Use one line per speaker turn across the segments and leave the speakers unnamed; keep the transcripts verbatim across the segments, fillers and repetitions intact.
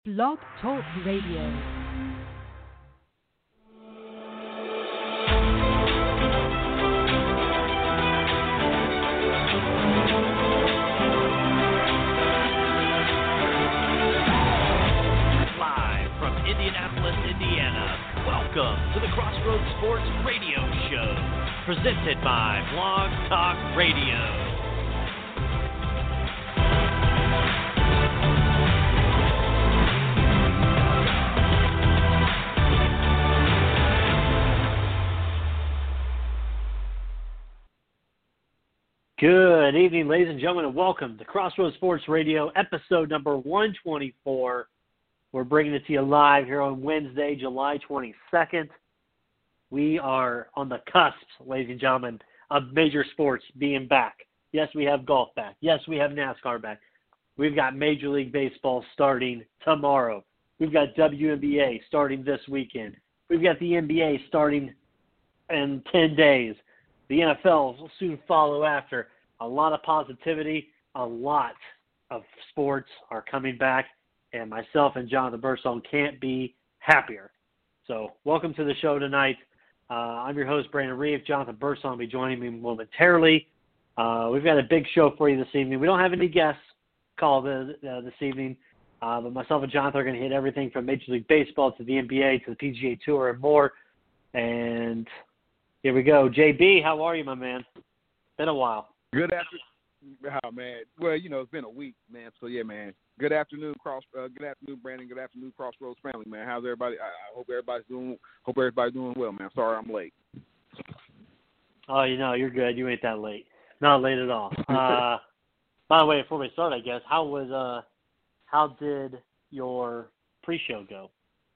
Blog Talk Radio.
Indianapolis, Indiana. Welcome to the Crossroads Sports Radio Show, presented by Blog Talk Radio.
Good evening, ladies and gentlemen, and welcome to Crossroads Sports Radio, episode number one twenty-four. We're bringing it to you live here on Wednesday, July twenty-second. We are on the cusp, ladies and gentlemen, of major sports being back. Yes, we have golf back. Yes, we have NASCAR back. We've got Major League Baseball starting tomorrow. We've got W N B A starting this weekend. We've got the N B A starting in ten days. The N F L will soon follow after. A lot of positivity, a lot of sports are coming back. And myself and Jonathan Bursong can't be happier. So welcome to the show tonight. Uh, I'm your host, Brandon Reeve. Jonathan Bursong will be joining me momentarily. Uh, we've got a big show for you this evening. We don't have any guests called uh, uh, this evening, uh, but myself and Jonathan are going to hit everything from Major League Baseball to the N B A to the P G A Tour and more. And here we go. J B, how are you, my man? Been a while.
Good afternoon. Oh, man. Well, you know, it's been a week, man. So, yeah, man. Good afternoon, Cross. Uh, good afternoon, Brandon. Good afternoon, Crossroads family, man. How's everybody? I, I hope everybody's doing. Hope everybody's doing well, man. Sorry, I'm late.
Oh, you know, you're good. You ain't that late. Not late at all. Uh, by the way, before we start, I guess, how was uh, how did your pre-show go?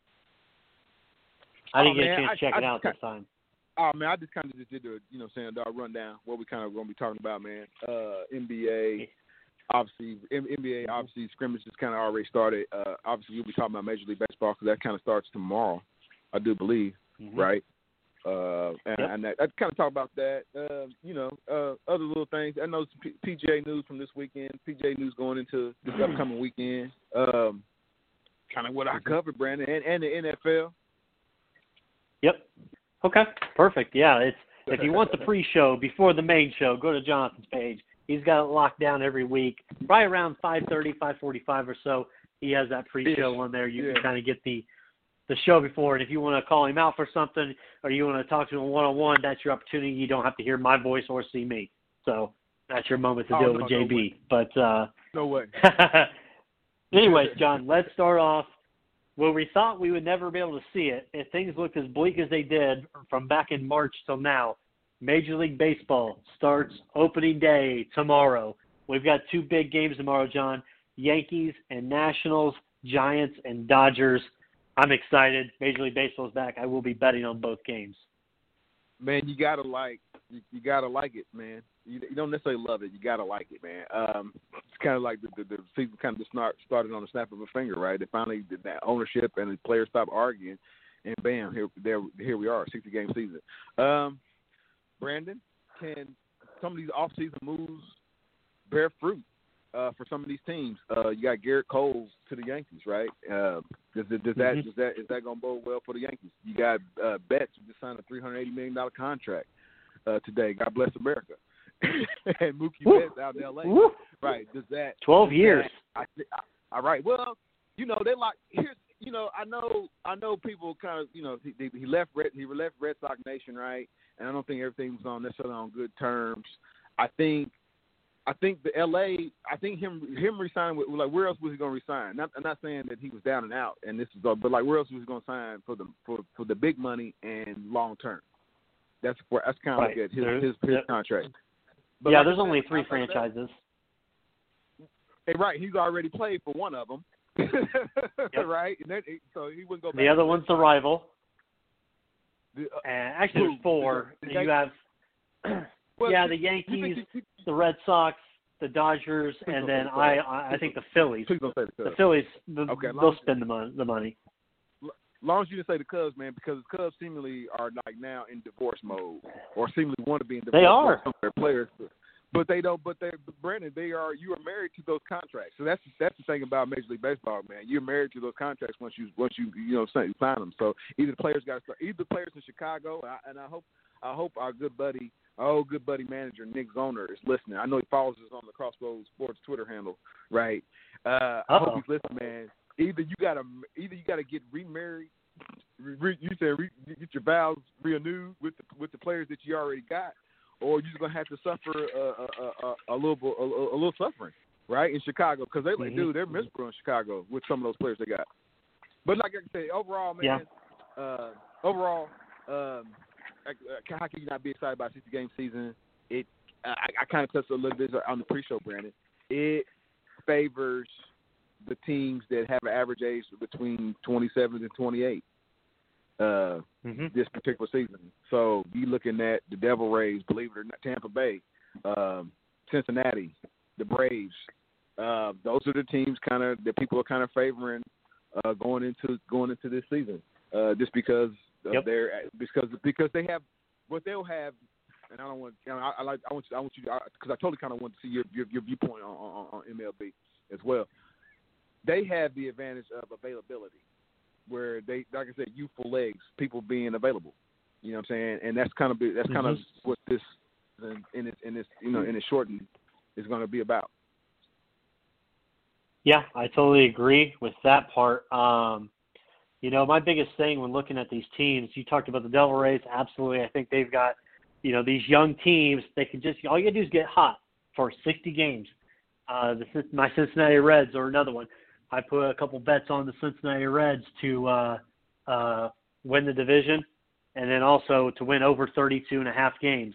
I didn't
oh,
get
man,
a chance to
I,
check
I,
it out
I,
this time.
Oh man, I just kind of just did the, you know, saying the rundown what we kind of going to be talking about, man. Uh, N B A. Obviously, N B A, obviously, scrimmages kind of already started. Uh, obviously, we'll be talking about Major League Baseball because that kind of starts tomorrow, I do believe, mm-hmm. right? Uh, and,
yep.
and that, I kind of talk about that. Uh, you know, uh, other little things. I know some P- PGA news from this weekend, P G A news going into this upcoming weekend. Um, kind of what I covered, Brandon, and, and the N F L.
Yep. Okay, perfect. Yeah, it's if you want the pre-show before the main show, go to Jonathan's page. He's got it locked down every week. Right around five thirty, five forty-five or so, he has that pre-show on there. You
yeah.
can kind of get the the show before. And if you want to call him out for something or you want to talk to him one-on-one, that's your opportunity. You don't have to hear my voice or see me. So that's your moment to
oh,
deal
no,
with J B.
No
but uh,
No way.
Anyways, John, let's start off where we thought we would never be able to see it. If things looked as bleak as they did from back in March till now, Major League Baseball starts opening day tomorrow. We've got two big games tomorrow, John. Yankees and Nationals, Giants and Dodgers. I'm excited. Major League Baseball is back. I will be betting on both games.
Man, you gotta like you, you gotta like it, man. You, you don't necessarily love it. You gotta like it, man. Um, it's kind of like the, the, the season kind of just start, started on the snap of a finger, right? They finally did that ownership and the players stopped arguing, and bam, here there here we are, sixty game season. Um, Brandon, can some of these off-season moves bear fruit uh, for some of these teams? Uh, you got Garrett Cole to the Yankees, right? Uh, does, does that
mm-hmm.
does that is that going to bode well for the Yankees? You got uh, Betts who just signed a three hundred eighty million dollars contract uh, today. God bless America. And Mookie
Woo.
Betts out in L A.
Woo.
Right? Does that
twelve
does
years?
That, I, I, all right. Well, you know they like here's. You know, I know, I know. People kind of, you know, he, he left, Red, he left Red Sox Nation, right? And I don't think everything was on necessarily on good terms. I think, I think the L A, I think him, him resigning with, like, where else was he going to resign? Not, I'm not saying that he was down and out, and this is, but like, where else was he going to sign for the for, for the big money and long term? That's where that's kind of
right.
like his
there,
his, his
there,
contract. But
yeah,
like
there's
said,
only three
like
franchises.
That, hey, right, he's already played for one of them.
Yep.
Right, and then, so he wouldn't go back.
The other one's the rival.
The, uh,
and actually, there's four.
The, the
you have,
well,
yeah, the
you,
Yankees,
you, you,
the Red Sox, the Dodgers, and then I, I, I think the Phillies.
Please don't say the Cubs.
The Phillies, the,
okay,
they'll spend the money. The money.
As long as you didn't say the Cubs, man, because the Cubs seemingly are like now in divorce mode, or seemingly want to be in divorce
they
mode.
are.
Some of their players. but they don't. But they, but Brandon, they are. You are married to those contracts. So that's that's the thing about Major League Baseball, man. You're married to those contracts once you once you you know sign them. So either the players got to start. Either the players in Chicago, and I, and I hope I hope our good buddy, our old good buddy manager Nick Zoner is listening. I know he follows us on the Crossroads Sports Twitter handle, right? Uh, I hope he's listening, man. Either you gotta either you gotta get remarried. Re, you said re, get your vows renewed with the with the players that you already got, or you're just gonna have to suffer a, a, a, a little a, a little suffering, right, in Chicago, because they like, mm-hmm. dude, they're miserable in Chicago with some of those players they got. But like I say, overall, man, yeah. uh, overall, um, how can you not be excited about a sixty game season? It I, I kind of touched a little bit on the pre-show, Brandon. It favors the teams that have an average age between twenty-seven and twenty-eight uh, mm-hmm. this particular season. So you looking at the Devil Rays, believe it or not, Tampa Bay, um, Cincinnati, the Braves. Uh, those are the teams kind of that people are kind of favoring uh, going into going into this season, uh, just because of
yep.
their because because they have what they'll have. And I don't want you know, I, I like I want you I want you because I, I totally kind of want to see your your, your viewpoint on, on, on M L B as well. They have the advantage of availability, where they, like I said, youthful legs, people being available. You know what I'm saying? And that's kind of that's kind mm-hmm. of what this in, in its in this you know in its shortened is going to be about.
Yeah, I totally agree with that part. Um, you know, my biggest thing when looking at these teams, you talked about the Devil Rays. Absolutely, I think they've got you know these young teams. They can just all you got to do is get hot for sixty games. Uh, the, my Cincinnati Reds are another one. I put a couple bets on the Cincinnati Reds to uh, uh, win the division, and then also to win over thirty-two and a half games.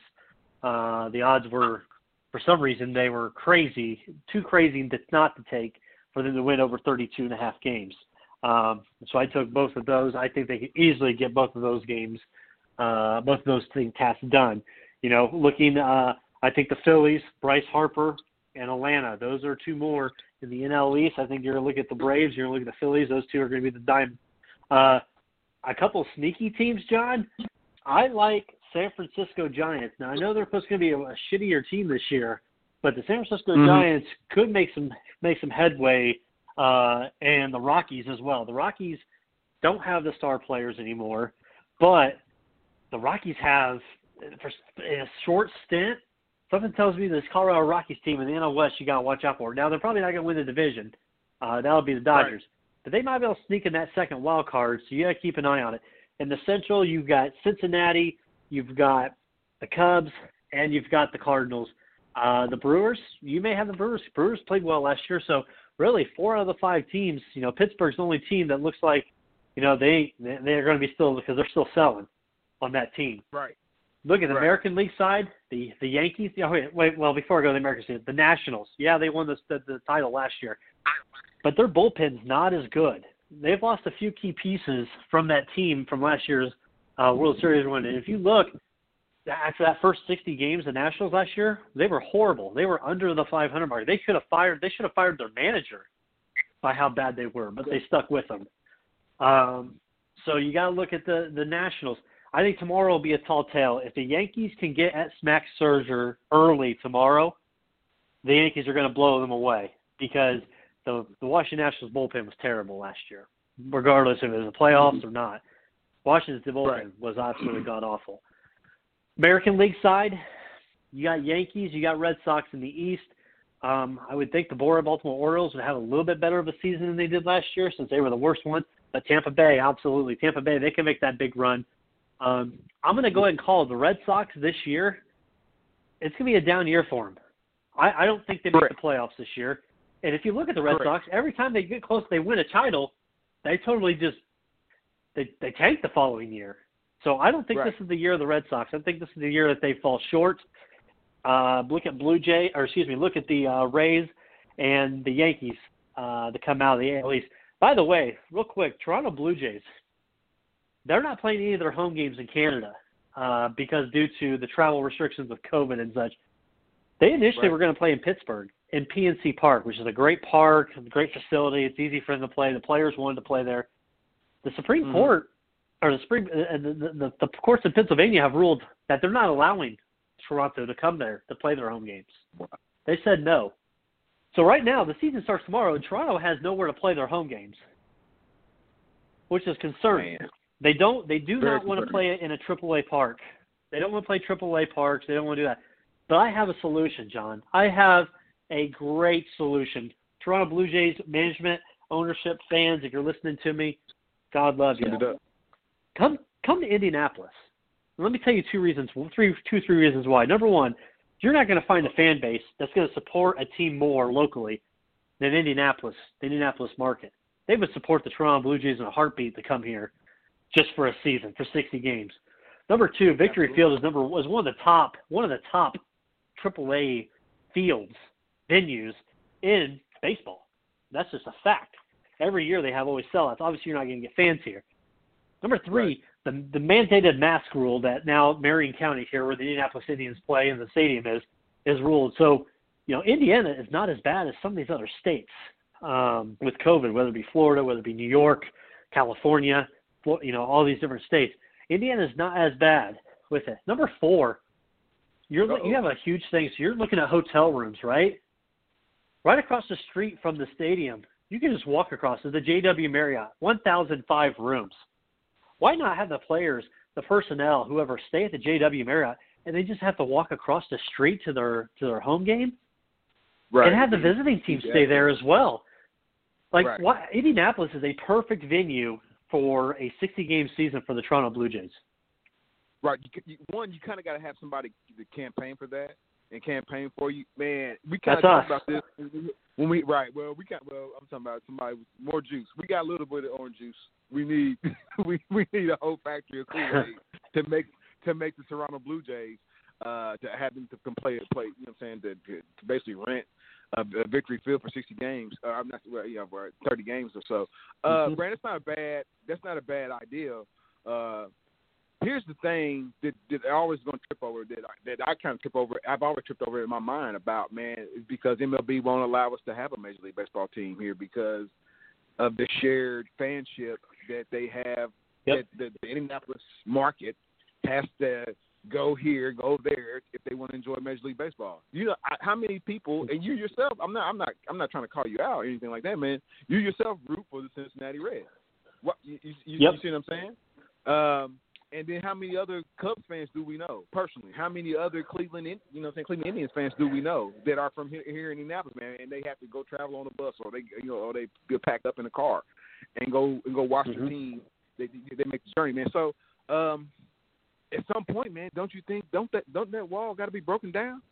Uh, the odds were, for some reason, they were crazy, too crazy not to take for them to win over thirty-two and a half games. Um, so I took both of those. I think they could easily get both of those games, uh, both of those things tasks done. You know, looking, uh, I think the Phillies, Bryce Harper, and Atlanta, those are two more in the N L East. I think you're going to look at the Braves, you're going to look at the Phillies. Those two are going to be the dime. Uh, a couple sneaky teams, John. I like San Francisco Giants. Now, I know they're supposed to be a, a shittier team this year, but the San Francisco mm-hmm. Giants could make some make some headway, uh, and the Rockies as well. The Rockies don't have the star players anymore, but the Rockies have, for in a short stint, something tells me this Colorado Rockies team in the N L West you got to watch out for. Now, they're probably not going to win the division. Uh, that'll be the Dodgers. Right. But they might be able to sneak in that second wild card, so you got to keep an eye on it. In the Central, you've got Cincinnati, you've got the Cubs, and you've got the Cardinals. Uh, the Brewers, you may have the Brewers. Brewers played well last year, so really four out of the five teams, you know, Pittsburgh's the only team that looks like, you know, they, they're going to be still, because they're still selling on that team.
Right.
Look at the
right.
American League side, the the Yankees. Oh, wait, wait, well, before I go to the American League, the Nationals. Yeah, they won the, the the title last year, but their bullpen's not as good. They've lost a few key pieces from that team from last year's uh, World Series win. And if you look after that first sixty games, the Nationals last year, they were horrible. They were under the five hundred mark. They should have fired. They should have fired their manager by how bad they were, but they stuck with them. Um, so you got to look at the the Nationals. I think tomorrow will be a tall tale. If the Yankees can get at Max Scherzer early tomorrow, the Yankees are going to blow them away because the, the Washington Nationals bullpen was terrible last year, regardless if it was the playoffs or not. Washington's bullpen right. was absolutely god-awful. American League side, you got Yankees, you got Red Sox in the East. Um, I would think the Baltimore Orioles would have a little bit better of a season than they did last year since they were the worst one. But Tampa Bay, absolutely. Tampa Bay, they can make that big run. Um, I'm going to go ahead and call the Red Sox this year. It's going to be a down year for them. I, I don't think they make the playoffs this year. And if you look at the Red Correct. Sox, every time they get close, they win a title, they totally just they they tank the following year. So I don't think right. this is the year of the Red Sox. I think this is the year that they fall short. Uh, look at Blue Jay, or excuse me, look at the uh, Rays and the Yankees uh, that come out of the A L East. By the way, real quick, Toronto Blue Jays. They're not playing any of their home games in Canada uh, because due to the travel restrictions with COVID and such. They initially right. were going to play in Pittsburgh in P N C Park, which is a great park, a great facility. It's easy for them to play. The players wanted to play there. The Supreme mm-hmm. Court, or the Supreme, uh, the, the, the courts in Pennsylvania have ruled that they're not allowing Toronto to come there to play their home games. They said no. So right now, the season starts tomorrow, and Toronto has nowhere to play their home games, which is concerning.
Man.
They don't. They do
Very
not want to
concerning.
play it in a triple A park. They don't want to play triple A parks. They don't want to do that. But I have a solution, John. I have a great solution. Toronto Blue Jays management, ownership, fans, if you're listening to me, God love you.
Send it up.
Come, come to Indianapolis. And let me tell you two reasons. Three, two, three reasons why. Number one, you're not going to find a fan base that's going to support a team more locally than Indianapolis, the Indianapolis market. They would support the Toronto Blue Jays in a heartbeat to come here just for a season, for sixty games. Number two, Victory
Absolutely.
Field is number was one of the top one of the top triple A fields, venues in baseball. That's just a fact. Every year they have always sellouts. Obviously, you're not going to get fans here. Number three, right. the the mandated mask rule that now Marion County here, where the Indianapolis Indians play and the stadium is, is ruled. So, you know, Indiana is not as bad as some of these other states um, with COVID, whether it be Florida, whether it be New York, California, you know, all these different states. Indiana is not as bad with it. Number four, you're
Uh-oh.
you have a huge thing. So you're looking at hotel rooms, right? Right across the street from the stadium, you can just walk across to the J W Marriott, one thousand five rooms. Why not have the players, the personnel, whoever, stay at the J W Marriott, and they just have to walk across the street to their to their home game,
Right.
and have the visiting team
Yeah.
stay there as well. Like,
Right.
why, Indianapolis is a perfect venue for a sixty-game season for the Toronto Blue Jays.
Right. You, you, one, you kind of got to have somebody to campaign for that and campaign for you. Man, we kind of
That's
talked
us.
about this when we right. Well, we got. Well, I'm talking about somebody with more juice. We got a little bit of orange juice. We need we we need a whole factory of Kool-Aid to make to make the Toronto Blue Jays uh, to have them to come play play. You know what I'm saying? To, to, to basically rent a, a Victory Field for sixty games. Uh, I'm not well, yeah, right, thirty games or so. Uh,
Mhm.
Brand, that's not a bad. That's not a bad idea. Uh, Here's the thing that, that I always going to trip over, that I, that I kind of trip over, I've always tripped over in my mind about, man, is because M L B won't allow us to have a Major League Baseball team here because of the shared fanship that they have.
Yep.
That the, the Indianapolis market has to go here, go there if they want to enjoy Major League Baseball. You know, I, how many people, and you yourself, I'm not, I'm not, I'm not trying to call you out or anything like that, man. You yourself root for the Cincinnati Reds. What you, you, you,
Yep.
you see what I'm saying? Um, And then how many other Cubs fans do we know personally? How many other Cleveland, you know, what I'm saying, Cleveland Indians fans do we know that are from here, here in Indianapolis, man? And they have to go travel on a bus, or they, you know, or they get packed up in a car and go and go watch
Mhm.
the team. They they make the journey, man. So um, at some point, man, don't you think don't that don't that wall got to be broken down?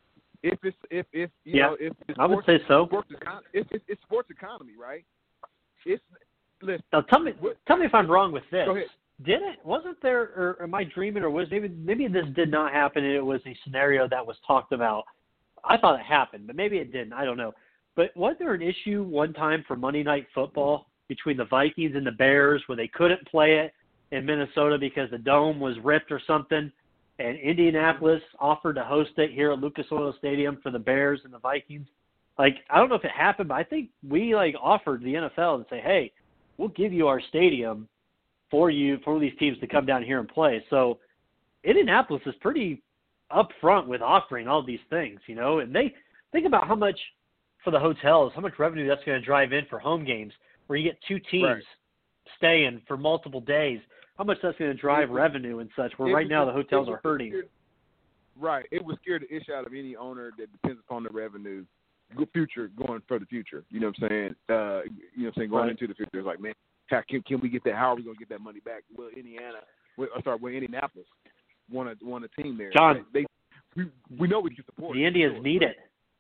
If it's if if you
Yeah,
know if it's
I would
sports,
say so.
Sports econ- it's, it's it's sports economy, right? It's listen.
Now tell me,
What-
tell me if I'm wrong with this.
Go ahead.
Didn't wasn't there, or am I dreaming, or was maybe maybe this did not happen and it was a scenario that was talked about? I thought it happened, but maybe it didn't. I don't know. But was there an issue one time for Monday Night Football between the Vikings and the Bears where they couldn't play it in Minnesota because the dome was ripped or something, and Indianapolis offered to host it here at Lucas Oil Stadium for the Bears and the Vikings? Like, I don't know if it happened, but I think we like offered the N F L to say, hey, we'll give you our stadium for you, for these teams to come down here and play. So Indianapolis is pretty upfront with offering all these things, you know, and they think about how much for the hotels, how much revenue that's going to drive in for home games where you get two teams
Right.
staying for multiple days, how much that's going to drive
It was-
revenue and such, where
It
right
was-
now the
it
hotels
was
are hurting.
scared- Right. It would scare the ish out of any owner that depends upon the revenue go- future going for the future. You know what I'm saying? Uh, you know what I'm saying? Going
Right.
into the future, it's like, man, how can, can we get that? How are we going to get that money back? Well, Indiana, well, I'm sorry, well, Indianapolis won a, won a team there.
John,
They, we, we know we can support
The
it,
Indians
sure.
need it.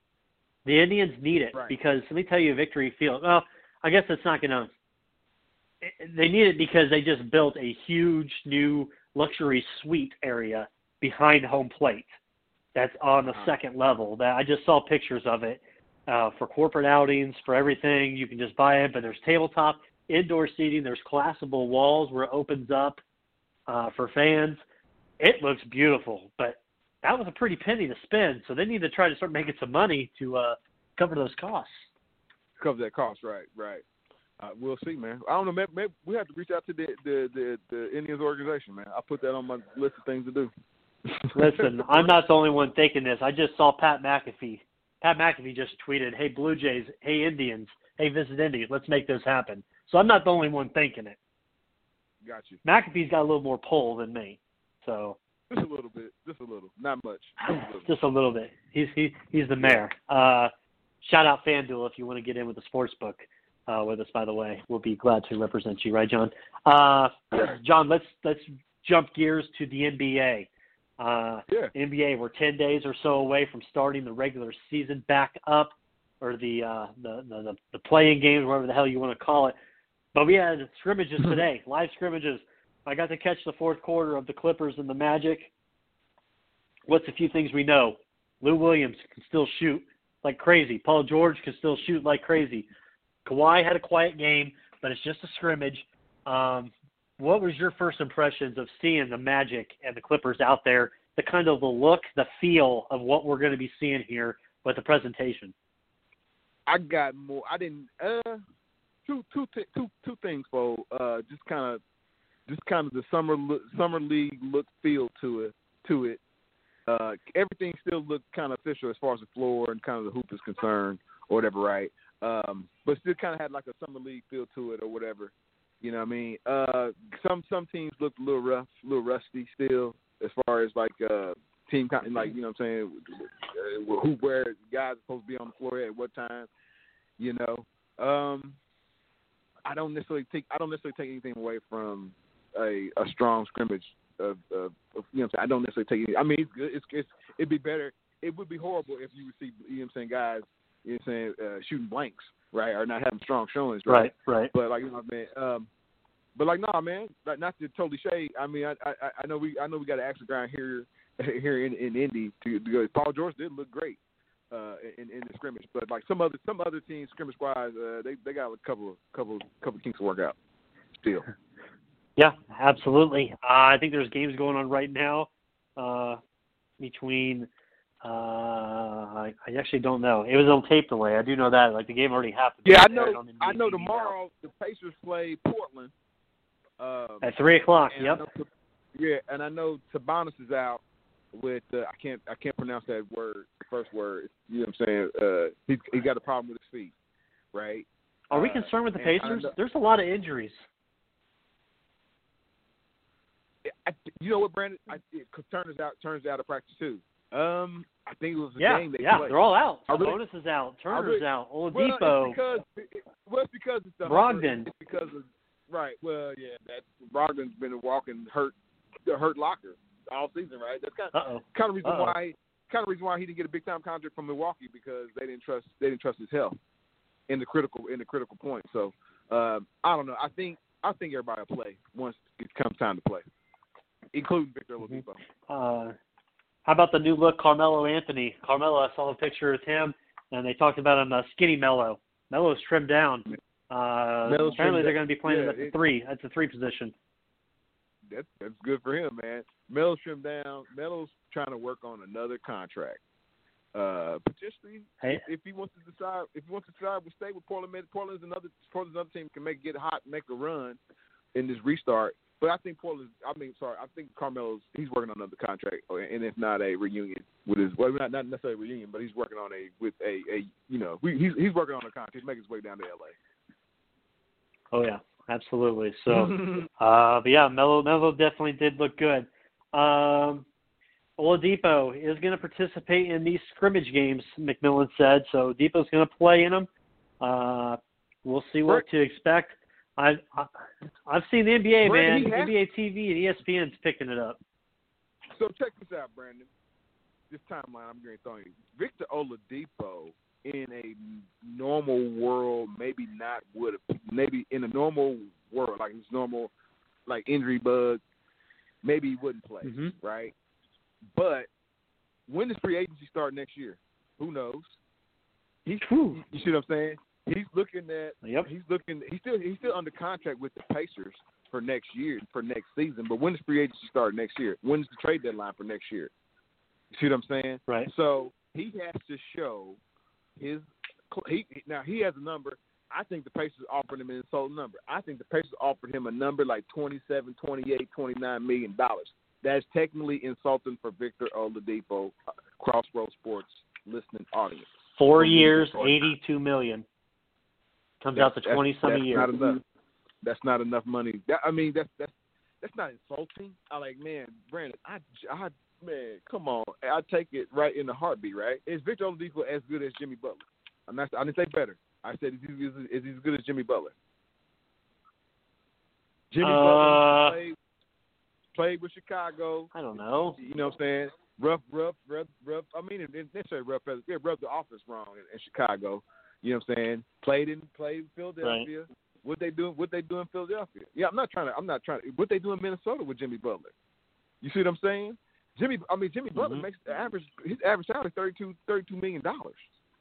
The Indians need it
Right.
because let me tell you, Victory Field. Well, I guess it's not going to. They need it because they just built a huge new luxury suite area behind home plate. That's on the
Uh-huh.
second level. That I just saw pictures of it uh, for corporate outings, for everything. You can just buy it, but there's tabletop, indoor seating. There's collapsible walls where it opens up uh, for fans. It looks beautiful, but that was a pretty penny to spend. So they need to try to start making some money to uh, cover those costs.
Cover that cost, right, right. Uh, we'll see, man. I don't know. Maybe, maybe we have to reach out to the the, the the Indians organization, man. I'll put that on my list of things to do.
Listen, I'm not the only one thinking this. I just saw Pat McAfee. Pat McAfee just tweeted, "Hey Blue Jays, hey Indians, hey Visit Indy, let's make this happen." So I'm not the only one thinking it.
Got you.
McAfee's got a little more pull than me, so
just a little bit, just a little, not much, just a little,
just a little bit. He's he, he's the mayor. Uh, shout out FanDuel if you want to get in with the sports book uh, with us. By the way, we'll be glad to represent you, right, John? Uh, John, let's let's jump gears to the N B A. Uh,
yeah.
N B A, we're ten days or so away from starting the regular season back up, or the uh, the, the the playing games, whatever the hell you want to call it. But we had scrimmages today, live scrimmages. I got to catch the fourth quarter of the Clippers and the Magic. What's a few things we know? Lou Williams can still shoot like crazy. Paul George can still shoot like crazy. Kawhi had a quiet game, but it's just a scrimmage. Um, what was your first impressions of seeing the Magic and the Clippers out there, the kind of the look, the feel of what we're going to be seeing here with the presentation?
I got more. I didn't. Uh, two, two, two, two, two things, for uh, just kind of, just kind of the summer look, summer league look, feel to it. To it, uh, everything still looked kind of official as far as the floor and kind of the hoop is concerned, or whatever, right? Um, but still kind of had like a summer league feel to it, or whatever. You know what I mean? Uh, some some teams looked a little rough, a little rusty still, as far as like uh, team, like you know what I'm saying, who where guys are supposed to be on the floor at what time. You know, um, I don't necessarily take I don't necessarily take anything away from a, a strong scrimmage. Of, of, of, you know what I'm saying? I don't necessarily take anything. I mean, it's good. It's, it's it'd be better. It would be horrible if you would see, you know what I'm saying, guys, you know what I'm saying, uh, shooting blanks, right, or not having strong showings, right?
Right, right.
But like, you know what I mean? Um, but like, nah, man, like, not to totally shade. I mean, I, I I know we I know we got to axe the ground here here in, in Indy to, to go. Paul George did look great uh, in, in the scrimmage, but like some other some other teams scrimmage wise, uh, they they got a couple couple couple kinks to work out still.
Yeah, absolutely. Uh, I think there's games going on right now uh, between. Uh, I, I actually don't know. It was on tape delay. I do know that. Like the game already happened.
Yeah, I know. I know tomorrow the Pacers play Portland um,
at three o'clock. Yep.
Know, yeah, and I know Sabonis is out with. Uh, I can't. I can't pronounce that word. First word. You know what I'm saying? Uh, he's he got a problem with his feet, right?
Are we
uh,
concerned with the Pacers? There's a lot of injuries.
I, you know what, Brandon? I, it turns out turns out of practice too. Um, I think it was a
yeah,
game they
yeah,
played.
they're all out.
Really,
Bonus is out. Turner's
really,
out. Oladipo.
Well, it's because it, well, it's because it's the
Brogdon.
It's because of right. Well, yeah, that Brogdon's been a walking hurt, the hurt locker all season, right? That's kind of
Uh-oh.
kind of reason
Uh-oh.
why kind of reason why he didn't get a big time contract from Milwaukee because they didn't trust they didn't trust his health in the critical in the critical point. So um, I don't know. I think I think everybody will play once it comes time to play, including Victor Oladipo.
Uh, how about the new look, Carmelo Anthony? Carmelo, I saw a picture of him, and they talked about him, uh, skinny Melo. Melo's trimmed down. Uh,
Melo's
apparently,
trimmed
they're
down.
going to be playing
Yeah,
at the
it,
three. That's the three position.
That's that's good for him, man. Melo's trimmed down. Melo's trying to work on another contract. Uh, potentially,
Hey.
if, if he wants to decide, if he wants to decide, we'll stay with Portland. Portland's another Portland's another team can make get hot, make a run in this restart. But I think Portland. I mean, sorry, I think Carmelo's he's working on another contract, and it's not a reunion with his. Well, not not necessarily a reunion, but he's working on a with a, a you know he's he's working on a contract. He's making his way down to L A.
Oh yeah, absolutely. So, uh, but yeah, Melo Melo definitely did look good. Um, Oladipo is going to participate in these scrimmage games, McMillan said. So Depot's going to play in them. Uh, we'll see what to expect. I, I I've seen the N B A,
Brandon,
man. N B A T V and E S P N's picking it up.
So check this out, Brandon. This timeline I'm going to throw you. Victor Oladipo in a normal world, maybe not would have, maybe in a normal world, like his normal, like injury bug, maybe he wouldn't play,
mm-hmm.
right? But when does free agency start next year? Who knows? He's, you see what I'm saying? He's looking at.
Yep.
He's looking. He's still. He's still under contract with the Pacers for next year, for next season. But when does free agency start next year? When's the trade deadline for next year? You see what I'm saying?
Right.
So he has to show his. He now he has a number. I think the Pacers offered him an insulting number. I think the Pacers offered him a number like twenty-seven, twenty-eight, twenty-nine million dollars. That's technically insulting for Victor Oladipo, uh, Crossroads Sports listening audience.
Four years, eighty-two million. Comes
that's,
out to twenty some a year.
Not enough. That's not enough money. That, I mean, that's that's that's not insulting. I like, man, Brandon. I, I man, come on. I take it right in the heartbeat. Right? Is Victor Oladipo as good as Jimmy Butler? I'm not. I didn't say better. I said is he, is, is he as good as Jimmy Butler? Jimmy
uh,
Butler played, played with Chicago.
I don't know.
You know what I'm saying? Rough, rough, rough, rough. I mean, it didn't necessarily rough. Yeah, rubbed the office wrong in, in Chicago. You know what I'm saying? Played in played in Philadelphia. Right. What they do? What they do in Philadelphia? Yeah, I'm not trying to. I'm not trying to. What they do in Minnesota with Jimmy Butler? You see what I'm saying? Jimmy. I mean, Jimmy Butler mm-hmm. makes the average. His average salary thirty-two, thirty-two million dollars.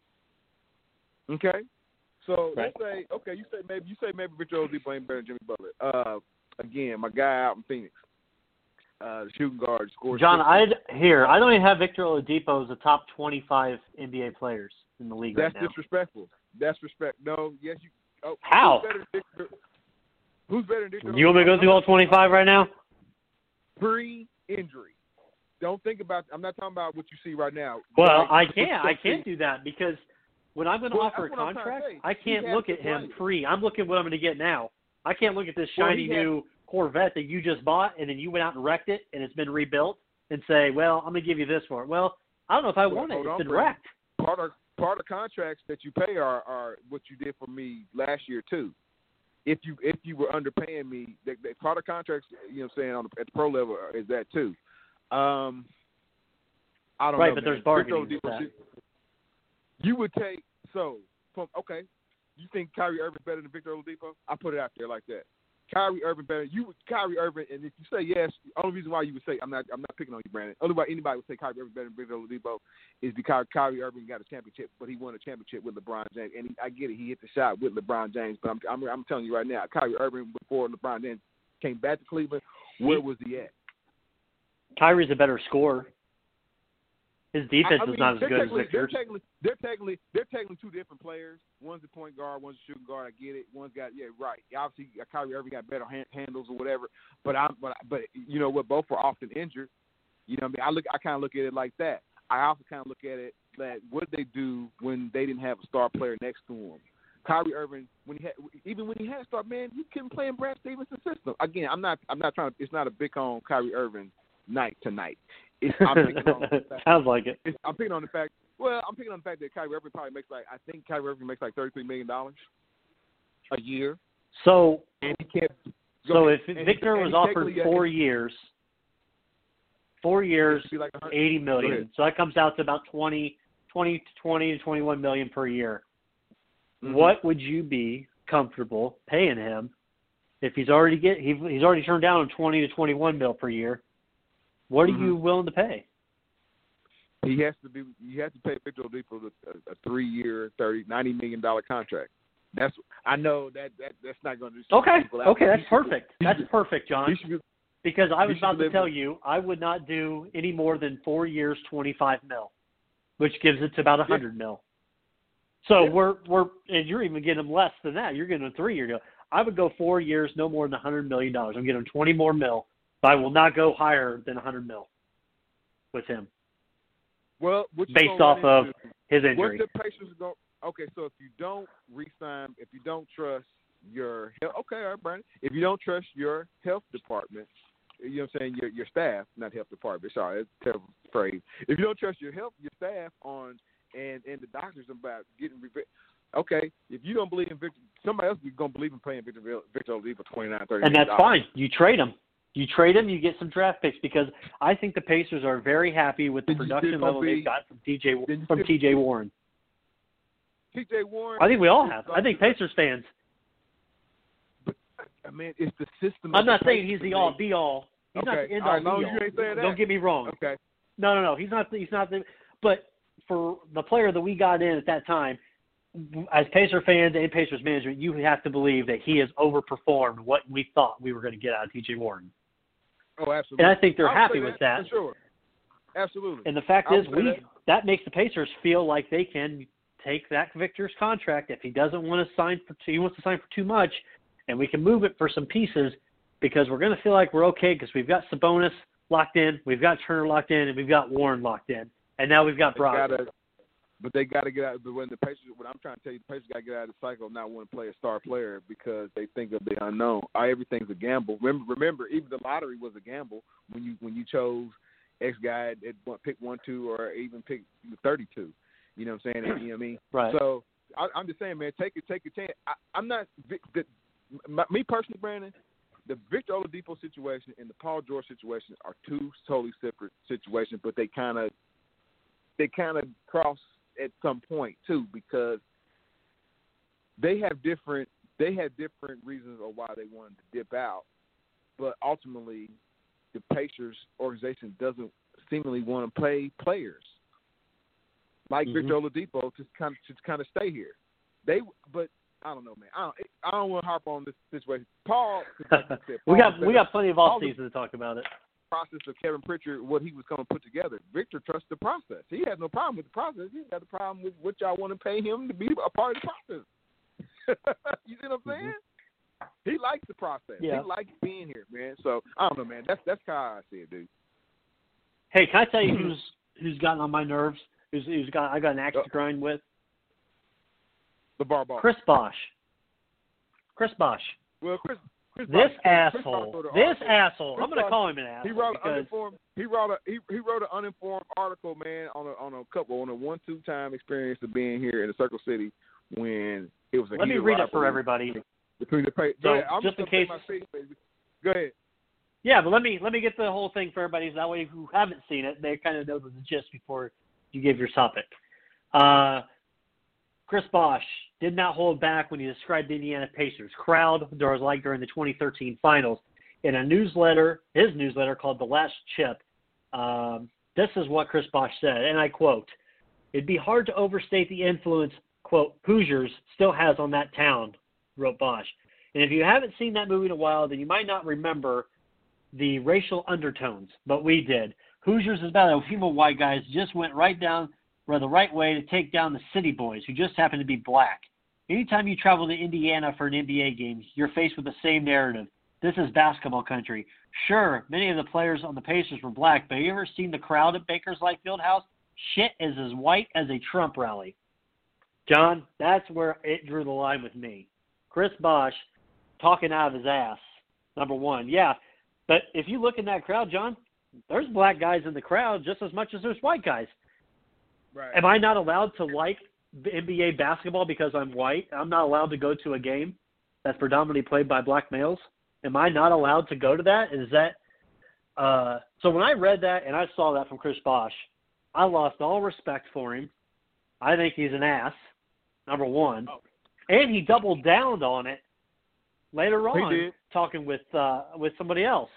Okay, so right. let's say okay. You say maybe you say maybe Victor Oladipo ain't better than Jimmy Butler. Uh, again, my guy out in Phoenix. Uh, the shooting guard scores.
John, I here I don't even have Victor Oladipo as the top twenty-five N B A players in the league
That's
right now.
That's disrespectful. That's respect. No, yes, you. Oh,
How?
Who's better than Victor? Who's better than Victor?
You want me to go through all twenty-five right now?
Pre-injury. Don't think about. I'm not talking about what you see right now.
Well,
like,
I can't. I can't do that because when I'm going to
well,
offer a contract, I can't
he
look at him
play.
pre. I'm looking at what I'm going to get now. I can't look at this shiny
well,
new Corvette that you just bought and then you went out and wrecked it and it's been rebuilt and say, well, I'm going to give you this for it. Well, I don't know if I
well,
want it. It's
on,
been
Brandon.
wrecked.
Part of part of contracts that you pay are, are what you did for me last year too. If you if you were underpaying me, that, that part of contracts, you know, what I'm saying on the, at the pro level is that too. Um, I don't
right,
know.
but
man.
there's bargaining with that.
You would take so from okay. You think Kyrie Irving's better than Victor Oladipo? I put it out there like that. Kyrie Irving better. You would Kyrie Irving, and if you say yes, the only reason why you would say I'm not I'm not picking on you, Brandon. Only why anybody would say Kyrie Irving better than Victor Oladipo is because Kyrie Irving got a championship, but he won a championship with LeBron James, and he, I get it, he hit the shot with LeBron James. But I'm I'm, I'm telling you right now, Kyrie Irving before LeBron James came back to Cleveland, where was he at?
Kyrie's a better scorer. His defense
I, I mean,
is not as good as Victor's.
They're technically, they're technically, they're technically two different players. One's a point guard, one's a shooting guard. I get it. One's got, yeah, right. Obviously, Kyrie Irving got better hand, handles or whatever. But I'm, but, but you know what? Both were often injured. You know, what I mean, I look, I kind of look at it like that. I also kind of look at it that what did they do when they didn't have a star player next to him. Kyrie Irving, when he had, even when he had a star, man, you couldn't play in Brad Stevenson's system. Again, I'm not, I'm not trying to. It's not a big on Kyrie Irving night tonight. It's, I'm picking on the fact,
Sounds like it.
It's, I'm picking on the fact. Well, I'm picking on the fact that Kyrie Irving probably makes like I think Kyrie Irving makes like thirty-three million dollars a year.
So,
and he can't.
So
ahead.
if
and
Victor
he,
was offered four
and,
years, four years,
like
eighty million. So that comes out to about twenty, twenty to twenty to twenty-one million per year. Mm-hmm. What would you be comfortable paying him if he's already get he, he's already turned down twenty to twenty-one mil per year? What are mm-hmm. you willing to pay?
He has to be. You have to pay Victor Oladipo a, a three-year, thirty, ninety million dollar contract. That's. I know that, that that's not going to.
Okay. Okay, that's
should,
perfect. That's perfect, John.
Be,
because I was about to tell
with,
you, I would not do any more than four years, twenty-five mil, which gives it to about a hundred yeah. mil. So yeah. we're we're and you're even getting them less than that. You're getting a three-year deal. I would go four years, no more than a hundred million dollars. I'm getting twenty more mil. But I will not go higher than one hundred mil with him.
Well,
based off of
into,
his injury.
What the Pacers go? Okay, so if you don't re-sign, if you don't trust your okay, all right, Brandon. If you don't trust your health department, you know what I'm saying, your your staff, not health department. Sorry, it's a terrible phrase. If you don't trust your health, your staff on and and the doctors about getting re- okay, if you don't believe in Victor, somebody else is going to believe in paying Victor Victor Oladipo twenty-nine, thirty.
And that's fine. You trade him. You trade him, you get some draft picks because I think the Pacers are very happy with the
Did
production level
be,
they've got from T J from T J Warren.
T J Warren.
I think we all have. I think Pacers fans.
But I mean, it's the system.
I'm not saying he's the all be all. He's
okay.
not the end
all.
all.
Right, no,
be
you ain't saying that.
Don't get me wrong.
Okay.
No, no, no. He's not. He's not the. But for the player that we got in at that time, as Pacer fans and Pacers management, you have to believe that he has overperformed what we thought we were going to get out of T J Warren.
Oh, absolutely.
And I think they're
I'll
happy
that,
with that.
For sure. Absolutely.
And the fact
I'll
is, we
that.
that makes the Pacers feel like they can take that Victor's contract if he doesn't want to sign for he wants to sign for too much, and we can move it for some pieces because we're going to feel like we're okay because we've got Sabonis, locked in, we've got Turner locked in, and we've got Warren locked in, and now we've got Brogdon.
But they got to get out. But when the Pacers, what I'm trying to tell you, the Pacers got to get out of the cycle of not wanting to play a star player because they think of the unknown. Everything's a gamble. Remember, remember, even the lottery was a gamble when you when you chose X guy at one, pick one, two, or even pick thirty-two. You know what I'm saying? And, you know what I mean?
Right.
So I, I'm just saying, man, take it, take a chance. I, I'm not the, my, me personally, Brandon. The Victor Oladipo situation and the Paul George situation are two totally separate situations, but they kind of they kind of cross at some point too, because they have different they had different reasons of why they wanted to dip out, but ultimately the Pacers organization doesn't seemingly want to play players like
mm-hmm.
Victor Oladipo to kind of to kind of stay here. They but I don't know, man. I don't I don't want to harp on this situation. Paul, like you said, Paul
we got we
better,
got plenty of off season to talk about it.
Process of Kevin Pritchard, what he was going to put together. Victor trusts the process. He has no problem with the process. He's got a problem with what y'all want to pay him to be a part of the process. You see what I'm saying? Mm-hmm. He likes the process.
Yeah.
He likes being here, man. So I don't know, man. That's that's how I see it, dude.
Hey, can I tell you who's who's gotten on my nerves? Who's who's got I got an axe to grind with?
LeVar Ball.
Chris Bosh. Chris Bosh.
Well, Chris. Chris
This
Bosh,
asshole.
Chris
This
article.
asshole.
Chris
I'm going to
Bosh,
call him an asshole.
He wrote an
because...
uninformed. He wrote a he, he wrote an uninformed article, man, on a on a couple on a one two time experience of being here in the Circle City when it was a.
Let me read it for everybody.
Between the pay,
so,
ahead, I'm
just in case.
My face, baby. Go ahead.
Yeah, but let me let me get the whole thing for everybody. So that way, who haven't seen it, they kind of know the gist before you give your topic. Uh, Chris Bosh did not hold back when he described the Indiana Pacers crowd there was like during the twenty thirteen finals in a newsletter, his newsletter called The Last Chip. Um, this is what Chris Bosh said, and I quote, "It'd be hard to overstate the influence, quote, Hoosiers still has on that town," wrote Bosh. And if you haven't seen that movie in a while, then you might not remember the racial undertones, but we did. Hoosiers is about a team of white guys just went right down or the right way to take down the city boys who just happen to be black. Anytime you travel to Indiana for an N B A game, you're faced with the same narrative. This is basketball country. Sure, many of the players on the Pacers were black, but have you ever seen the crowd at Baker's Light Fieldhouse? Shit is as white as a Trump rally. John, that's where it drew the line with me. Chris Bosh talking out of his ass, number one. Yeah, but if you look in that crowd, John, there's black guys in the crowd just as much as there's white guys.
Right.
Am I not allowed to like N B A basketball because I'm white? I'm not allowed to go to a game that's predominantly played by black males? Am I not allowed to go to that? Is that uh, so when I read that and I saw that from Chris Bosh, I lost all respect for him. I think he's an ass, number one.
Oh.
And he doubled down on it later on,
He did.
talking with uh, with somebody else.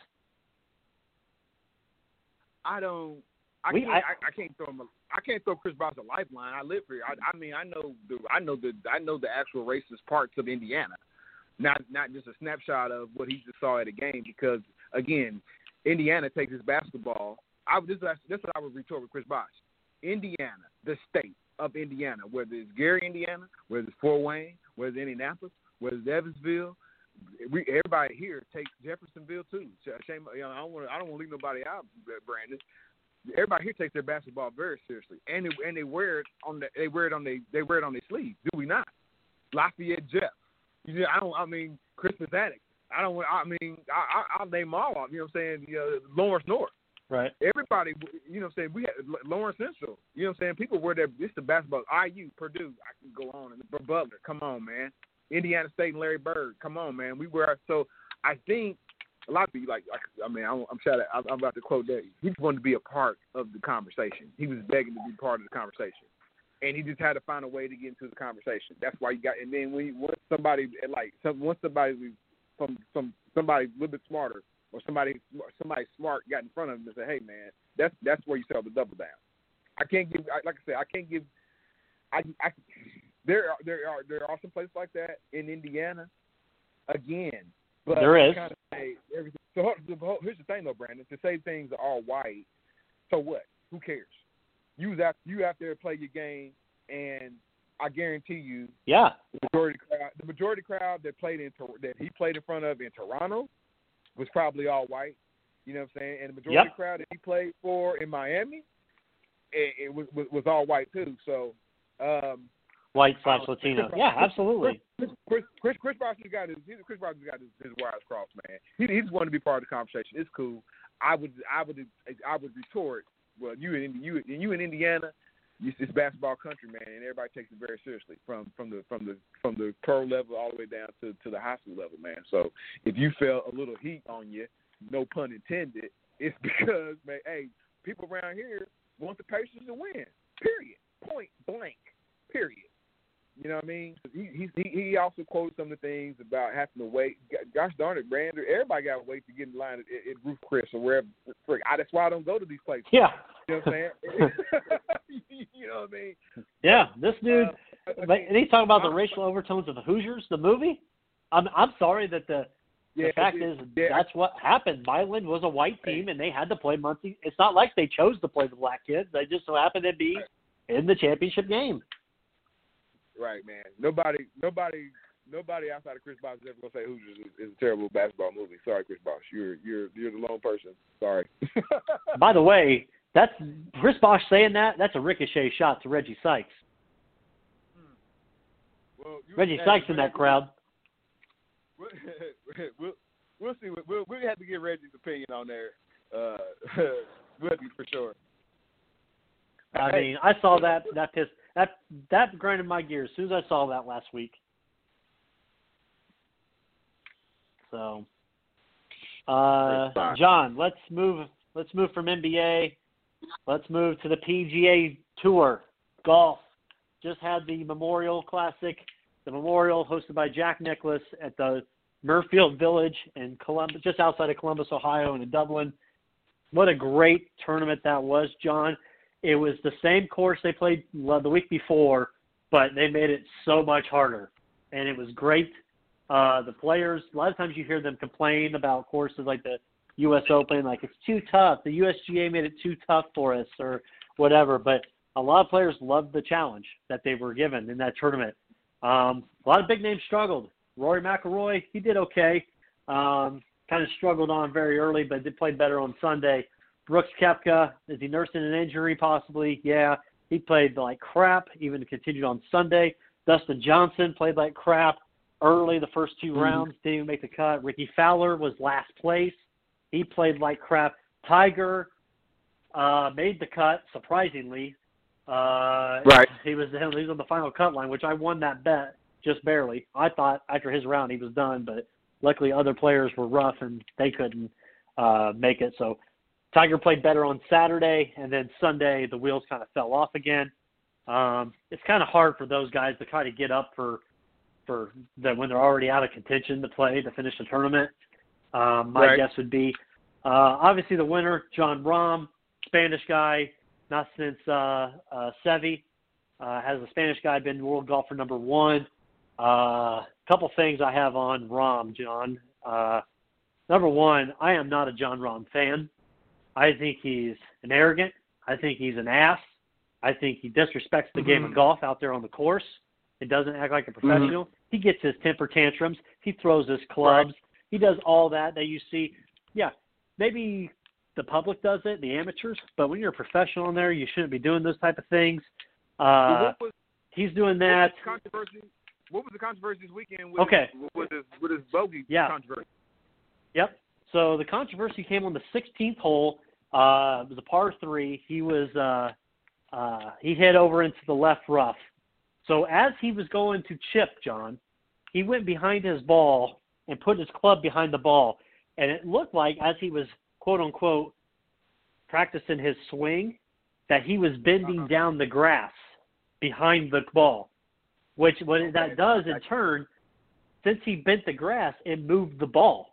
I don't. I
We-
can't.
I-
I, I can't throw him. A, I can't throw Chris Bosh a lifeline. I live here. I, I mean, I know the. I know the. I know the actual racist parts of Indiana, not not just a snapshot of what he just saw at a game. Because again, Indiana takes his basketball. I would. This is this is what I would retort with Chris Bosh. Indiana, the state of Indiana, whether it's Gary, Indiana, whether it's Fort Wayne, whether it's Indianapolis, whether it's Evansville. We, everybody here takes Jeffersonville too. Shame, you know, I don't want. I don't want to leave nobody out, Brandon. Everybody here takes their basketball very seriously, and they, and they wear it on the they wear it on they they wear it on their sleeve. Do we not? Lafayette Jeff. You know, I don't. I mean, Christmas Addict. I don't. I mean, I, I, I'll name all of them. You know what I'm saying? You know, Lawrence North.
Right.
Everybody. You know what I'm saying? We had Lawrence Central. You know what I'm saying? People wear their. It's the basketball. I U, Purdue. I can go on. And Butler. Come on, man. Indiana State and Larry Bird. Come on, man. We were so. I think a lot of people like. I mean, I'm, I'm trying to. I'm about to quote that. He just wanted to be a part of the conversation. He was begging to be part of the conversation, and he just had to find a way to get into the conversation. That's why you got. And then when you, once somebody like some, once somebody from some somebody a little bit smarter or somebody somebody smart got in front of him and said, "Hey, man, that's that's where you sell the double down." I can't give. Like I said, I can't give. I. I There are there are there are some places like that in Indiana, again. But
There is.
Kind of say everything. So here's the thing, though, Brandon. To say things are all white, so what? Who cares? You out you out there play your game, and I guarantee you,
Yeah.
the majority crowd, the majority crowd that played in that he played in front of in Toronto was probably all white. You know what I'm saying? And the majority
Yep.
of the crowd that he played for in Miami, it, it was, was was all white too. So, um,
white slash Latino.
Chris,
Yeah, absolutely.
Chris Chris Chris, Chris Bosh has got his Chris Bosh has got his, his wires crossed, man. He, he just wanted to be part of the conversation. It's cool. I would I would I would retort. Well, you in you you in Indiana, it's basketball country, man, and everybody takes it very seriously from, from the from the from the pro level all the way down to, to the high school level, man. So if you felt a little heat on you, no pun intended, it's because, man, hey, people around here want the Pacers to win. Period. Point blank. Period. You know what I mean? He he he also quoted some of the things about having to wait. Gosh darn it, Brandon! Everybody got to wait to get in line at, at Ruth Chris or wherever. I, that's why I don't go to these places.
Yeah.
You know what I'm saying? You know what I mean?
Yeah, this dude.
Uh,
and he's talking about the racial overtones of the Hoosiers, the movie. I'm I'm sorry that the
yeah,
the fact
it,
is
yeah,
that's what happened. Milan was a white team, and they had to play Muncie. It's not like they chose to play the black kids. They just so happened to be in the championship game.
Right, man. Nobody, nobody, nobody outside of Chris Bosh is ever gonna say Hoosiers is, is a terrible basketball movie. Sorry, Chris Bosh. You're you're you're the lone person. Sorry.
By the way, that's Chris Bosh saying that. That's a ricochet shot to Reggie Sykes.
Well, you,
Reggie
hey,
Sykes in that crowd.
We'll, we'll, we'll see. We'll, we'll have to get Reggie's opinion on there. Uh, we'll be for sure.
I
Hey.
mean, I saw that that pissed that that grinded my gears as soon as I saw that last week. So, uh, John, let's move. Let's move from N B A. Let's move to the P G A Tour golf. Just had the Memorial Classic, the Memorial hosted by Jack Nicklaus at the Murfield Village in Columbus, just outside of Columbus, Ohio, and in Dublin. What a great tournament that was, John. It was the same course they played the week before, but they made it so much harder, and it was great. Uh, the players, a lot of times you hear them complain about courses like the U S Open, like it's too tough. The U S G A made it too tough for us or whatever, but a lot of players loved the challenge that they were given in that tournament. Um, a lot of big names struggled. Rory McIlroy, he did okay. Um, kind of struggled on very early, but did play better on Sunday. Brooks Koepka, is he nursing an injury possibly? Yeah, he played like crap, even continued on Sunday. Dustin Johnson played like crap early the first two mm-hmm. rounds, didn't even make the cut. Ricky Fowler was last place. He played like crap. Tiger uh, made the cut, surprisingly. Uh,
right.
He was, he was on the final cut line, which I won that bet just barely. I thought after his round he was done, but luckily other players were rough and they couldn't uh, make it. So Tiger played better on Saturday, and then Sunday the wheels kind of fell off again. Um, it's kind of hard for those guys to kind of get up for for the, when they're already out of contention to play to finish the tournament. Um, my
right.
guess would be uh, obviously the winner, Jon Rahm, Spanish guy, not since uh, uh, Seve. Uh, has a Spanish guy been world golfer number one? A uh, couple things I have on Rahm, John. Uh, number one, I am not a Jon Rahm fan. I think he's an arrogant. I think he's an ass. I think he disrespects the mm-hmm. game of golf out there on the course. It doesn't act like a professional. Mm-hmm. He gets his temper tantrums. He throws his clubs. Right. He does all that that you see. Yeah, maybe the public does it, the amateurs, but when you're a professional in there, you shouldn't be doing those type of things. Uh, well, what was, he's doing that.
What was, controversy? What was the controversy this weekend with,
okay.
with, his, with his bogey
yeah.
controversy?
Yep. So the controversy came on the sixteenth hole. Uh, it was a par three. He was uh, uh, he hit over into the left rough. So as he was going to chip, John, he went behind his ball and put his club behind the ball. And it looked like as he was, quote unquote, practicing his swing, that he was bending uh-huh. down the grass behind the ball. Which what okay. that does in turn, since he bent the grass, it moved the ball.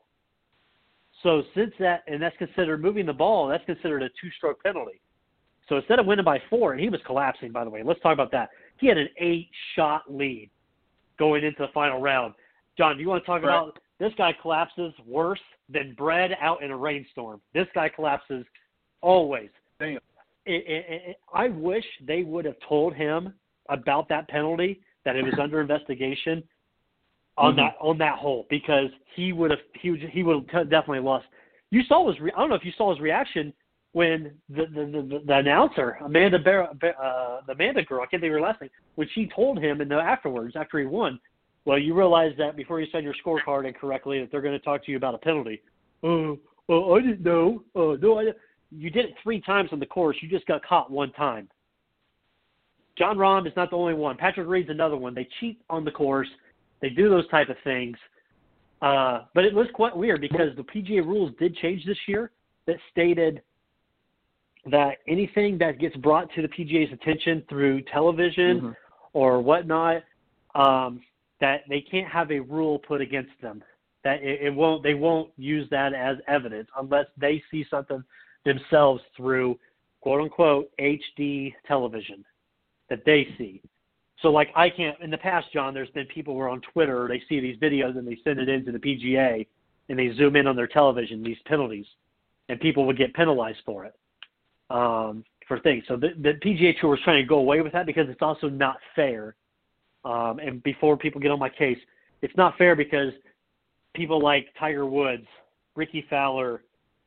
So since that, and that's considered moving the ball, that's considered a two-stroke penalty. So instead of winning by four, and he was collapsing, by the way. Let's talk about that. He had an eight-shot lead going into the final round. John, do you want to talk right. about this guy collapses worse than bread out in a rainstorm? This guy collapses always.
Damn.
It, it, it, I wish they would have told him about that penalty, that it was under investigation on mm-hmm. that on that hole, because he would have he would, he would have definitely lost. You saw his. Re- I don't know if you saw his reaction when the the, the, the announcer, Amanda Bar- uh, the Amanda girl, I can't think of her last name, when she told him in the afterwards after he won, well, you realize that before you send your scorecard incorrectly that they're going to talk to you about a penalty. Oh, uh, I didn't know. Uh, no, I didn't. You did it three times on the course. You just got caught one time. John Rahm is not the only one. Patrick Reed's another one. They cheat on the course. They do those type of things. Uh, but it was quite weird because the P G A rules did change this year that stated that anything that gets brought to the P G A's attention through television mm-hmm. or whatnot, um, that they can't have a rule put against them. That it, it won't. They won't use that as evidence unless they see something themselves through quote unquote H D television that they see. So, like, I can't – in the past, John, there's been people who are on Twitter, they see these videos and they send it into the P G A and they zoom in on their television, these penalties, and people would get penalized for it, um, for things. So the, the P G A Tour is trying to go away with that because it's also not fair. Um, and before people get on my case, it's not fair because people like Tiger Woods, Ricky Fowler,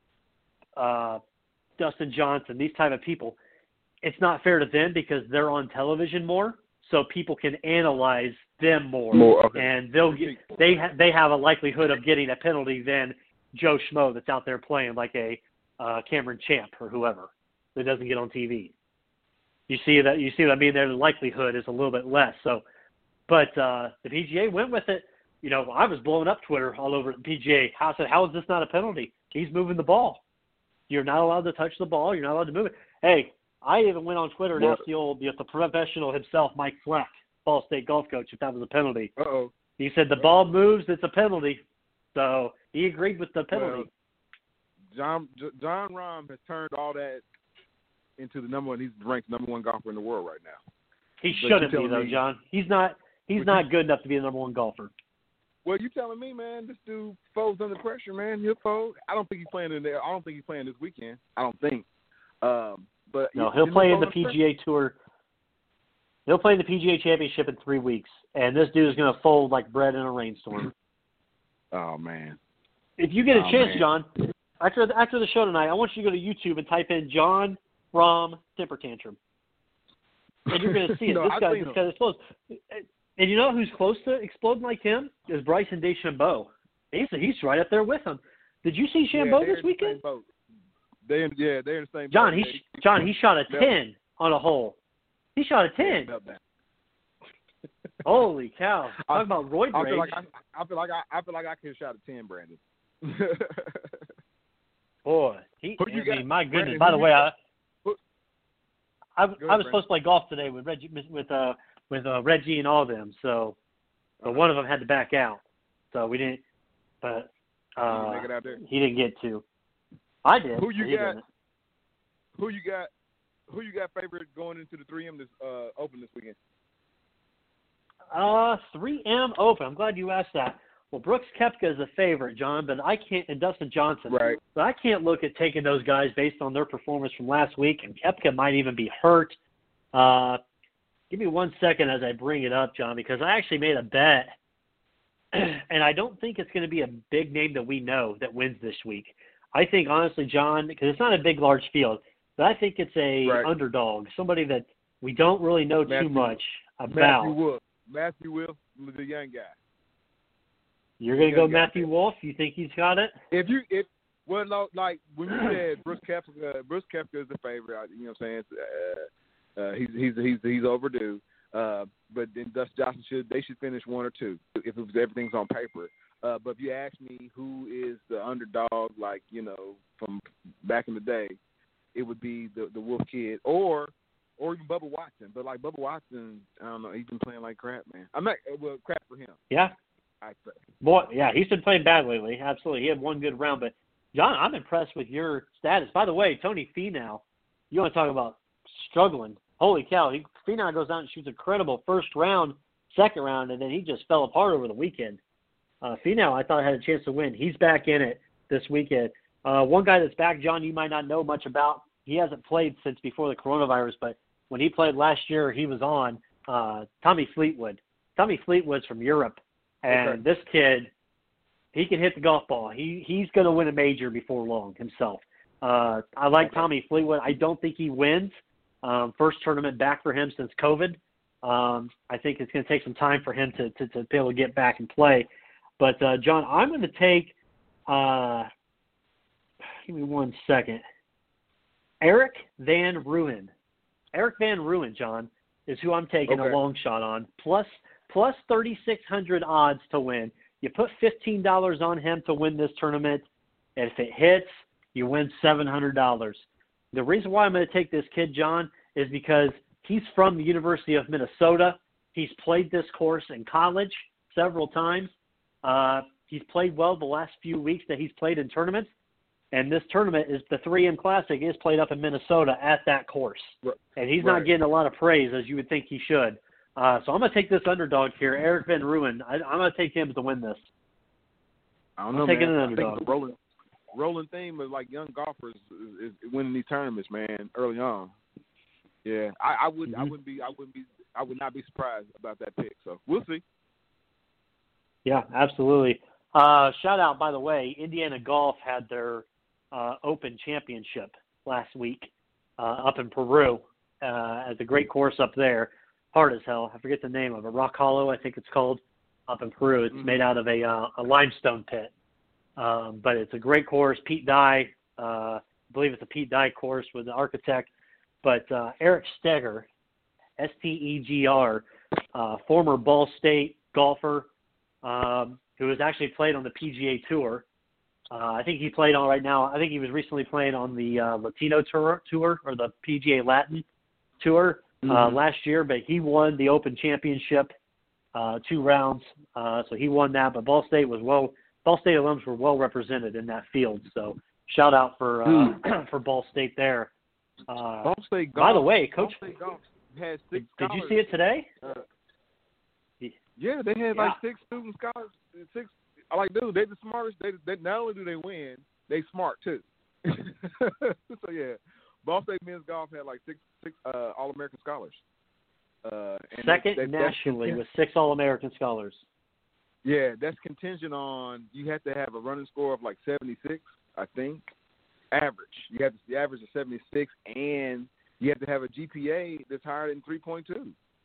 uh, Dustin Johnson, these type of people, it's not fair to them because they're on television more. So people can analyze them more,
more okay.
and they'll get they ha- they have a likelihood of getting a penalty than Joe Schmo that's out there playing like a uh, Cameron Champ or whoever that doesn't get on T V. You see that you see what I mean? Their likelihood is a little bit less. So, but uh, the P G A went with it. You know, I was blowing up Twitter all over the P G A. I said, "How is this not a penalty? He's moving the ball. You're not allowed to touch the ball. You're not allowed to move it." Hey. I even went on Twitter and asked the old, the professional himself, Mike Fleck, Ball State golf coach, if that was a penalty.
Uh-oh.
He said the ball moves, it's a penalty. So he agreed with the penalty.
Well, John John Rahm has turned all that into the number one. He's ranked number one golfer in the world right now.
He
but
shouldn't be though,
me,
John. He's not. He's not good enough to be the number one golfer.
Well, you telling me, man? This dude folds under pressure, man. He'll fold. I don't think he's playing in there. I don't think he's playing this weekend. I don't think. Um, But
no, he'll play in the P G A Tour. He'll play in the P G A Championship in three weeks, and this dude is going to fold like bread in a rainstorm.
Oh man!
If you get a
oh,
chance,
man.
John, after the, after the show tonight, I want you to go to YouTube and type in John Rahm temper tantrum, and you're going to see it.
no,
this
I've
guy,
seen
this
him.
guy explodes. And you know who's close to exploding like him is Bryson DeChambeau. He's he's right up there with him. Did you see Chambeau
yeah,
this weekend?
They in, yeah, they're in the same boat.
John, he
they,
John, he shot a
yep.
ten on a hole. He shot a ten. Holy cow!
I,
Talk about roid
I
rage.
feel like I, I feel like I, I feel like I could have shot a ten, Brandon.
Boy, he.
Who you
I mean,
got?
my goodness.
Brandon,
By the way, I,
who,
I,
ahead,
I was
Brandon.
supposed to play golf today with Reggie, with uh, with uh, Reggie and all them. So, but
uh-huh.
one of them had to back out, so we didn't. But uh,
you make it out there?
he didn't get to. I did.
Who you
he
got?
Didn't.
Who you got? Who you got favorite going into the three M this uh, Open this weekend?
Uh, three M Open. I'm glad you asked that. Well, Brooks Koepka is a favorite, John, but I can't, and Dustin Johnson.
Right.
But I can't look at taking those guys based on their performance from last week, and Koepka might even be hurt. Uh, give me one second as I bring it up, John, because I actually made a bet, and I don't think it's going to be a big name that we know that wins this week. I think, honestly, John, because it's not a big, large field, but I think it's a
right.
underdog, somebody that we don't really know
Matthew,
too much about.
Matthew Wolff. Matthew Wolff, the young guy.
You're going to go
young guy.
Matthew Wolff? You think he's got it?
If you, if well, no, like when you said Brooks Koepka, uh, Brooks Koepka is the favorite. You know what I'm saying? Uh, uh, he's he's he's he's overdue. Uh, but then Dustin Johnson should they should finish one or two if it was, everything's on paper. Uh, but if you ask me who is the underdog, like you know from back in the day, it would be the the Wolf kid or or even Bubba Watson. But like Bubba Watson, I don't know, he's been playing like crap, man. I'm not well crap for him.
Yeah.
I say.
Boy, yeah, he's been playing bad lately. Absolutely, he had one good round. But John, I'm impressed with your status. By the way, Tony Finau, you want to talk about struggling? Holy cow! He, Finau goes out and shoots incredible first round, second round, and then he just fell apart over the weekend. Uh, Finau, I thought had a chance to win. He's back in it this weekend. Uh, one guy that's back, John, you might not know much about. He hasn't played since before the coronavirus, but when he played last year, he was on uh, Tommy Fleetwood. Tommy Fleetwood's from Europe. And
okay.
this kid, He can hit the golf ball. He he's going to win a major before long himself. Uh, I like Tommy Fleetwood. I don't think he wins. Um, first tournament back for him since COVID. Um, I think it's going to take some time for him to, to, to be able to get back and play. But, uh, John, I'm going to take uh, – give me one second. Erik van Rooyen. Erik van Rooyen, John, is who I'm taking
Okay.
a long shot on. Plus, plus thirty-six hundred odds to win. You put fifteen dollars on him to win this tournament. And if it hits, you win seven hundred dollars. The reason why I'm going to take this kid, John, is because he's from the University of Minnesota. He's played this course in college several times. Uh, he's played well the last few weeks that he's played in tournaments. And this tournament is the three M Classic is played up in Minnesota at that course. And he's
Right.
not getting a lot of praise as you would think he should. Uh, so I'm going to take this underdog here, Erik van Rooyen. I, I'm going to take him to win this.
I don't
I'm
know,
taking
man.
an
I
underdog.
think the rolling, rolling theme of like young golfers is, is winning these tournaments, man, early on. Yeah, I, I would,
Mm-hmm.
I wouldn't be, I wouldn't be, I would not be surprised about that pick. So we'll see.
Yeah, absolutely. Uh, shout out, by the way, Indiana Golf had their uh, Open Championship last week uh, up in Peru uh, at the great course up there. Hard as hell. I forget the name of it. Rock Hollow, I think it's called, up in Peru. It's
Mm-hmm.
made out of a, uh, a limestone pit. Um, but it's a great course. Pete Dye, uh, I believe it's a Pete Dye course with the architect. But uh, Eric Steger, S T E G R, uh, former Ball State golfer, um, who has actually played on the P G A Tour. Uh, I think he played on right now. I think he was recently playing on the uh, Latino Tour, tour or the P G A Latin Tour uh,
Mhm.
last year. But he won the Open Championship, uh, two rounds. Uh, so he won that. But Ball State was well. Ball State alums were well represented in that field. So shout out for uh, for Ball State there. Uh,
Ball State golf.
by the way, Coach,
Ball State golf has six
did, did you
scholars.
see it today?
Uh, yeah, they had like
Yeah.
six student scholars. Six, I like, dude, they the smartest. They, they not only do they win, they smart too. So yeah, Ball State men's golf had like six six uh, All American scholars. Uh, and
Second
that, that,
nationally
that's,
with six All-American scholars.
yeah, that's contingent on you have to have a running score of like seventy-six, I think, average. You have to, the average of seventy-six, and you have to have a G P A that's higher than three point two.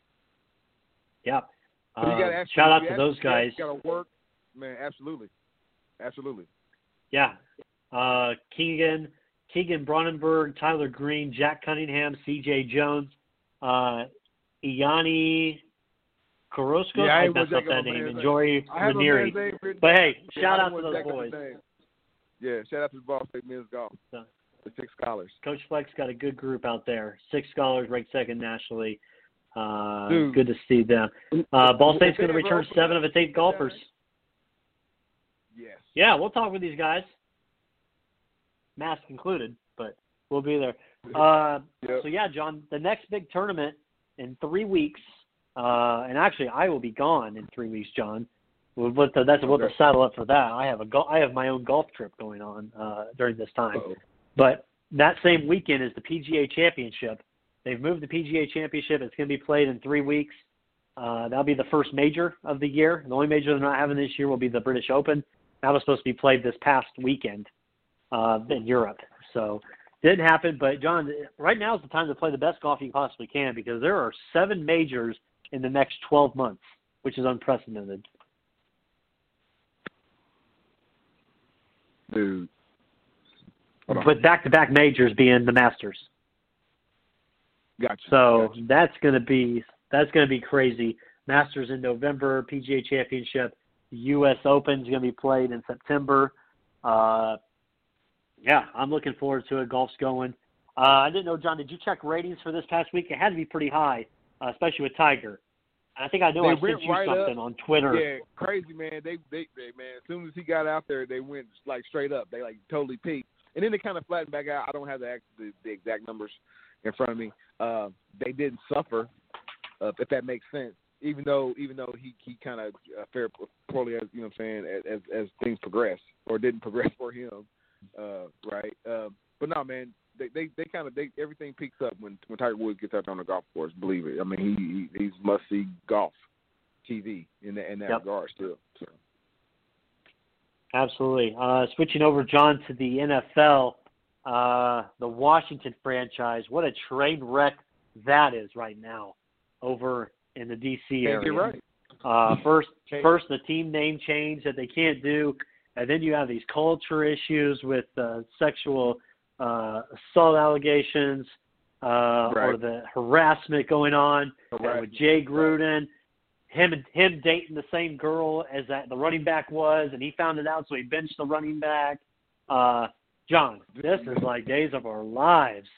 Yeah.
So you
Uh,
gotta actually,
shout out
you
to
actually-
those guys.
You got to work, man. Absolutely, absolutely.
Yeah. Uh, Keegan, Keegan Bronnenberg, Tyler Green, Jack Cunningham, C J Jones, uh, Iani Korosko.
Yeah, I
I
ain't
messed
gonna
up
jack up
that
a
name.
man's
Enjoy
I have a
Ranieri.
man's name written
But
down.
hey,
Yeah,
shout
I
out
don't
to
wanna
those
jack up
boys.
his name. Yeah, shout out to Ball State men's golf.
So,
The six scholars.
Coach Flex got a good group out there. Six scholars ranked second nationally. Uh,
Dude.
good to see them. Uh, Ball
If
State's
they
going to
ever
return
open
seven
up,
of its eight
sit
golfers.
down. Yes.
Yeah, we'll talk with these guys, mask included, but we'll be there. Uh,
Yep.
So, yeah, John, the next big tournament in three weeks, uh, and actually I will be gone in three weeks, John. We'll, we'll, that's we'll have to saddle up for that. I have a go- I have my own golf trip going on uh, during this time.
Uh-oh.
But that same weekend is the P G A Championship. They've moved the P G A Championship. It's going to be played in three weeks. Uh, that'll be the first major of the year. The only major they're not having this year will be the British Open. That was supposed to be played this past weekend uh, in Europe. So didn't happen. But, John, right now is the time to play the best golf you possibly can because there are seven majors in the next twelve months, which is unprecedented.
Dude. Hold on.
With back-to-back majors being the Masters.
Gotcha.
So
Gotcha.
that's going to be that's going to be crazy. Masters in November, P G A Championship, U S Open is going to be played in September. Uh, yeah, I'm looking forward to it. Golf's going. Uh, I didn't know, John, did you check ratings for this past week? It had to be pretty high, uh, especially with Tiger. I think I know
They
I
went
sent you
right
something
up.
on Twitter.
Yeah, crazy, man. They, they, they, man. As soon as he got out there, they went like straight up. They like totally peaked, and then they kind of flattened back out. I don't have the act- the, the exact numbers in front of me. Uh, they didn't suffer, uh, if that makes sense. Even though, even though he, he kind of uh, fared poorly, as you know, what I'm saying, as as things progressed or didn't progress for him, uh, right? Uh, but no, man. They they, they kind of they everything peaks up when when Tiger Woods gets out there on the golf course. Believe it. I mean, he, he he's must see golf T V in that in that
Yep.
regard still. So.
Absolutely. Uh, switching over, John, to the N F L, uh, the Washington franchise. What a train wreck that is right now over in the D C area.
You're right.
Uh, first, first the team name change that they can't do, and then you have these culture issues with uh, sexual uh, assault allegations uh,
right.
or the harassment going on
Harassment.
with Jay Gruden. Him him dating the same girl as that the running back was, and he found it out, so he benched the running back. Uh, John, this is like days of our lives.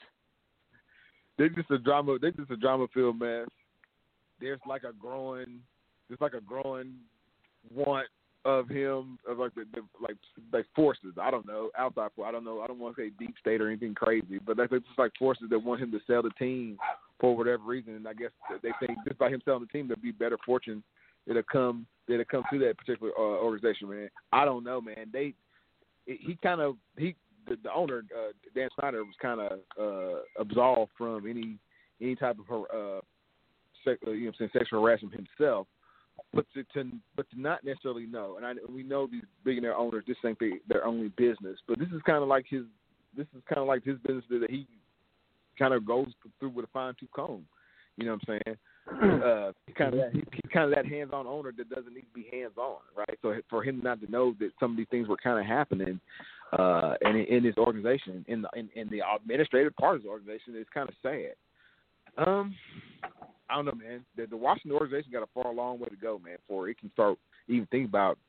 They're just a drama. They're just a drama-filled mess. There's like a growing, there's like a growing want of him, of like the, the like like forces. I don't know, outside for I don't know. I don't want to say deep state or anything crazy, but that's just like forces that want him to sell the team for whatever reason. And I guess they think just by him selling the team, there'll be better fortune that'll come that'll come to that particular uh, organization. Man, I don't know, man. They he kind of he the, the owner uh, Dan Snyder was kind of uh, absolved from any any type of uh, sex, you know, what I'm saying, sexual harassment himself. But to, to but to not necessarily know, and I, we know these billionaire owners just think they, their only business. But this is kind of like his this is kind of like his business that he kind of goes through with a fine tooth comb. You know what I'm saying? Uh, he kind of that he, he's kind of that hands on owner that doesn't need to be hands on, right? So for him not to know that some of these things were kind of happening, uh, in in his organization, in the in, in the administrative part of his organization, is kind of sad. Um. I don't know, man. The, the Washington organization got a far long way to go, man, before it can start even thinking about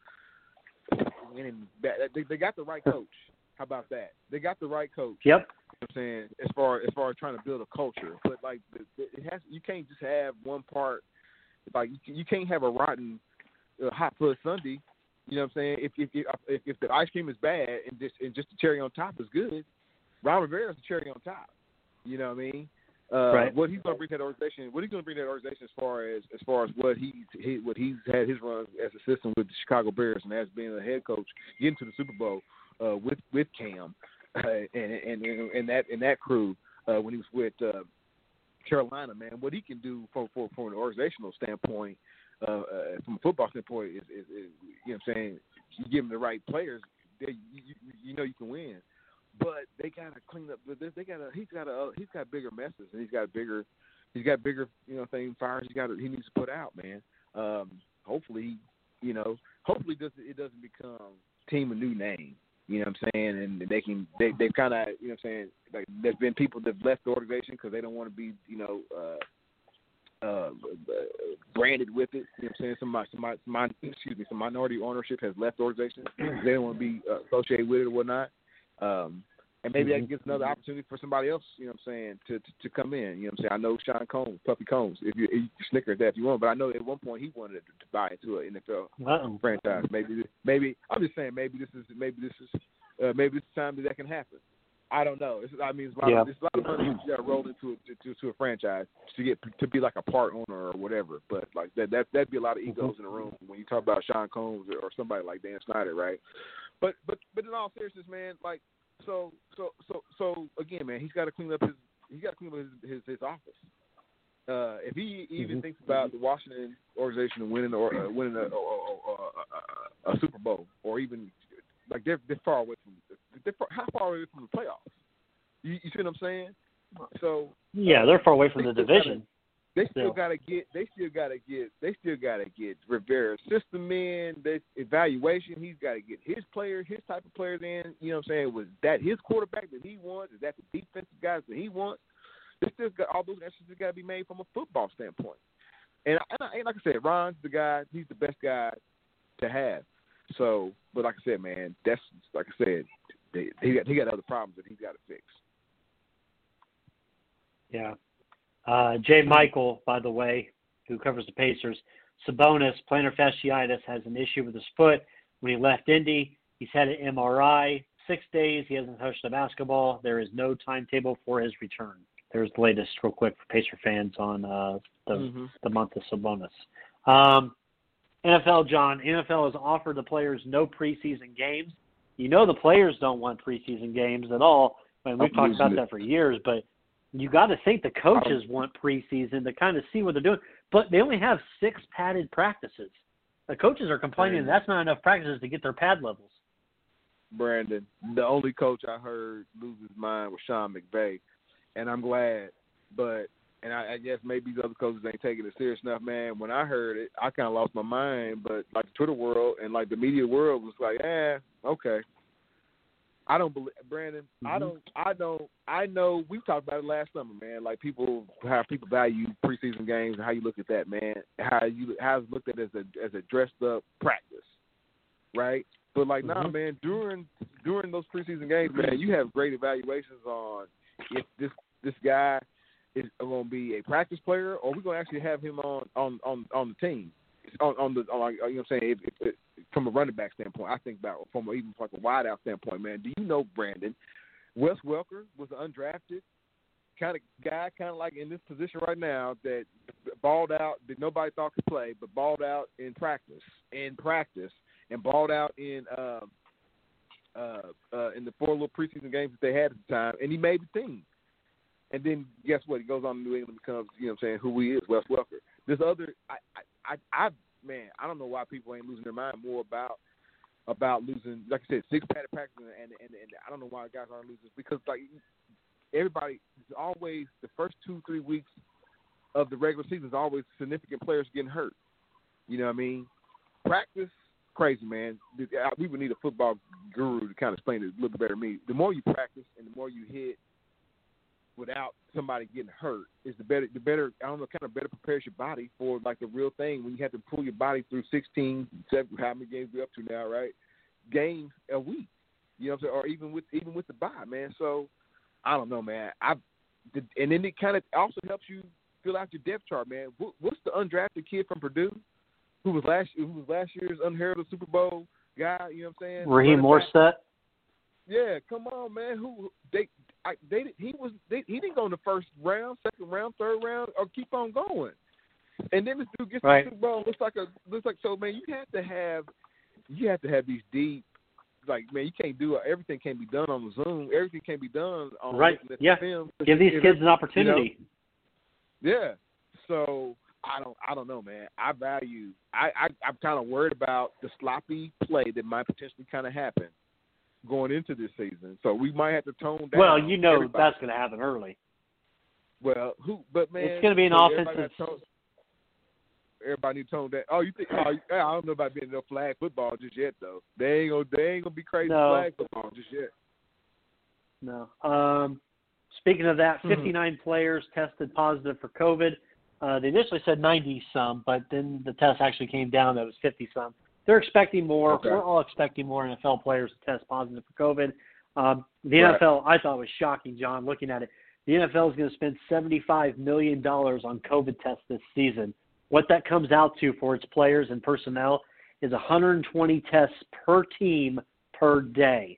winning. They, they got the right coach. How about that? They got the right coach.
Yep.
You know what I'm saying, as far as far as trying to build a culture, but like it has, you can't just have one part. Like you, you can't have a rotten uh, hot fudge sundae. You know what I'm saying? If if, if if the ice cream is bad and just and just the cherry on top is good, Ron Rivera's the cherry on top. You know what I mean? Uh,
right.
What he's going to bring to that organization? What he's going to bring to that organization as far as as far as what he, he what he's had his run as a system with the Chicago Bears and as being a head coach, getting to the Super Bowl uh, with with Cam uh, and, and and that and that crew uh, when he was with uh, Carolina, man. What he can do from for, from an organizational standpoint, uh, uh, from a football standpoint, is, is, is you know what I'm saying. You give him the right players, they, you, you, you know you can win. But they gotta clean up. They gotta. He's got a. He's got bigger messes, and he's got bigger. He's got bigger. You know, thing fires. He got. He needs to put out, man. Um, hopefully, you know. Hopefully, does it doesn't become team a new name. You know what I'm saying? And they can. They they kind of. You know what I'm saying? Like there's been people that've left the organization because they don't want to be. You know. Uh, uh, branded with it. You know what I'm saying? Some some some excuse me. Some minority ownership has left the organization. They don't want to be uh, associated with it or whatnot. Um, and maybe that gives another opportunity for somebody else, you know what I'm saying, to, to, to come in. You know what I'm saying? I know Sean Combs, Puffy Combs, if you, if you snicker at that if you want, but I know at one point he wanted to, to buy into an N F L Uh-oh. franchise. Maybe, maybe I'm just saying, maybe this is maybe this is uh, maybe this is time that that can happen. I don't know. It's, I mean, it's a lot,
yeah.
of, it's a lot of money you got to roll into a, to, to a franchise to get to be like a part owner or whatever. But like that, that that'd be a lot of egos mm-hmm. in the room when you talk about Sean Combs or somebody like Dan Snyder, right? But but but in all seriousness, man, like. So so so so again, man, he's got to clean up his he's got to clean up his his, his office. Uh, if he even mm-hmm. thinks about the Washington organization winning or uh, winning a, a, a, a, a Super Bowl, or even like they're they're far away from they're far, how far away from the playoffs? You, you see what I'm saying? So
yeah, they're far away from the division.
They still gotta get. They still gotta get. They still gotta get Rivera's system in. They evaluation. He's got to get his players, his type of players in. You know what I'm saying? Was that his quarterback that he wants? Is that the defensive guys that he wants? They still got all those decisions got to be made from a football standpoint. And, and, and like I said, Ron's the guy. He's the best guy to have. So, but like I said, man, that's like I said. They, he got he got other problems that he's got to fix.
Yeah. Uh, Jay Michael, by the way, who covers the Pacers, Sabonis, plantar fasciitis, has an issue with his foot. When he left Indy, he's had an M R I, six days. He hasn't touched a basketball. There is no timetable for his return. There's the latest real quick for Pacer fans on uh, the, mm-hmm. the month of Sabonis. Um, N F L, John, N F L has offered the players no preseason games. You know the players don't want preseason games at all. I mean, we've talked about that for years, but you got to think the coaches want preseason to kind of see what they're doing. But they only have six padded practices. The coaches are complaining that's not enough practices to get their pad levels.
Brandon, the only coach I heard lose his mind was Sean McVay, and I'm glad. But and I, I guess maybe these other coaches ain't taking it serious enough, man. When I heard it, I kind of lost my mind. But like the Twitter world and like the media world was like, eh, okay. I don't believe Brandon. Mm-hmm. I don't. I don't. I know we talked about it last summer, man. Like people, how people value preseason games and how you look at that, man. How you how it's looked at as a as a dressed up practice, right? But like, mm-hmm. nah, man. During during those preseason games, man, you have great evaluations on if this this guy is going to be a practice player or we're going to actually have him on on, on, on the team. On, on the, on, you know what I'm saying? If, if, if, from a running back standpoint, I think about from a, even from like a wide out standpoint, man. Do you know, Brandon, Wes Welker was an undrafted kind of guy, kind of like in this position right now that balled out that nobody thought could play, but balled out in practice, in practice, and balled out in uh, uh, uh, in the four little preseason games that they had at the time, and he made the team. And then guess what? He goes on to New England and becomes, you know what I'm saying, who he is, Wes Welker. This other, I, I, I, I, man, I don't know why people ain't losing their mind more about about losing, like I said, six padded practices, and, and and I don't know why guys aren't losing because like everybody is always the first two three weeks of the regular season is always significant players getting hurt. You know what I mean? Practice, crazy, man. We would need a football guru to kind of explain it a little bit better to me. The more you practice and the more you hit without somebody getting hurt is the better, the better, I don't know, kind of better prepares your body for like the real thing when you have to pull your body through sixteen, seven, how many games we're up to now, right? Games a week, you know what I'm saying? Or even with, even with the bye, man. So I don't know, man. I, and then it kind of also helps you fill out your depth chart, man. What, what's the undrafted kid from Purdue who was last, who was last year's unheralded Super Bowl guy, you know what I'm saying?
Raheem Mostert.
Yeah, come on, man. Who they, I, they he was they, he didn't go in the first round, second round, third round, or keep on going. And then this dude gets
right.
to the Super Bowl. Looks like a looks like so, man. You have to have you have to have these deep, like man. You can't do it. Everything can't be done on the Zoom. Everything can't be done on
right. Yeah,
film.
give these kids an opportunity.
You know? Yeah. So I don't I don't know, man. I value. I, I I'm kind of worried about the sloppy play that might potentially kind of happen going into this season, so we might have to tone down.
Well, you know
everybody.
That's going to happen early.
Well, who? But man,
it's going to be an
so
offensive.
Everybody, everybody need to tone down. Oh, you think? Oh, I don't know about being no flag football just yet, though. They ain't gonna. They ain't gonna be crazy
no.
flag football just yet.
No. Um, speaking of that, fifty-nine players tested positive for COVID. Uh, they initially said ninety some, but then the test actually came down. That was fifty some. They're expecting more.
Okay.
We're all expecting more N F L players to test positive for COVID. Um, the
right.
N F L, I thought was shocking, John, looking at it. The N F L is going to spend seventy-five million dollars on COVID tests this season. What that comes out to for its players and personnel is one hundred twenty tests per team per day.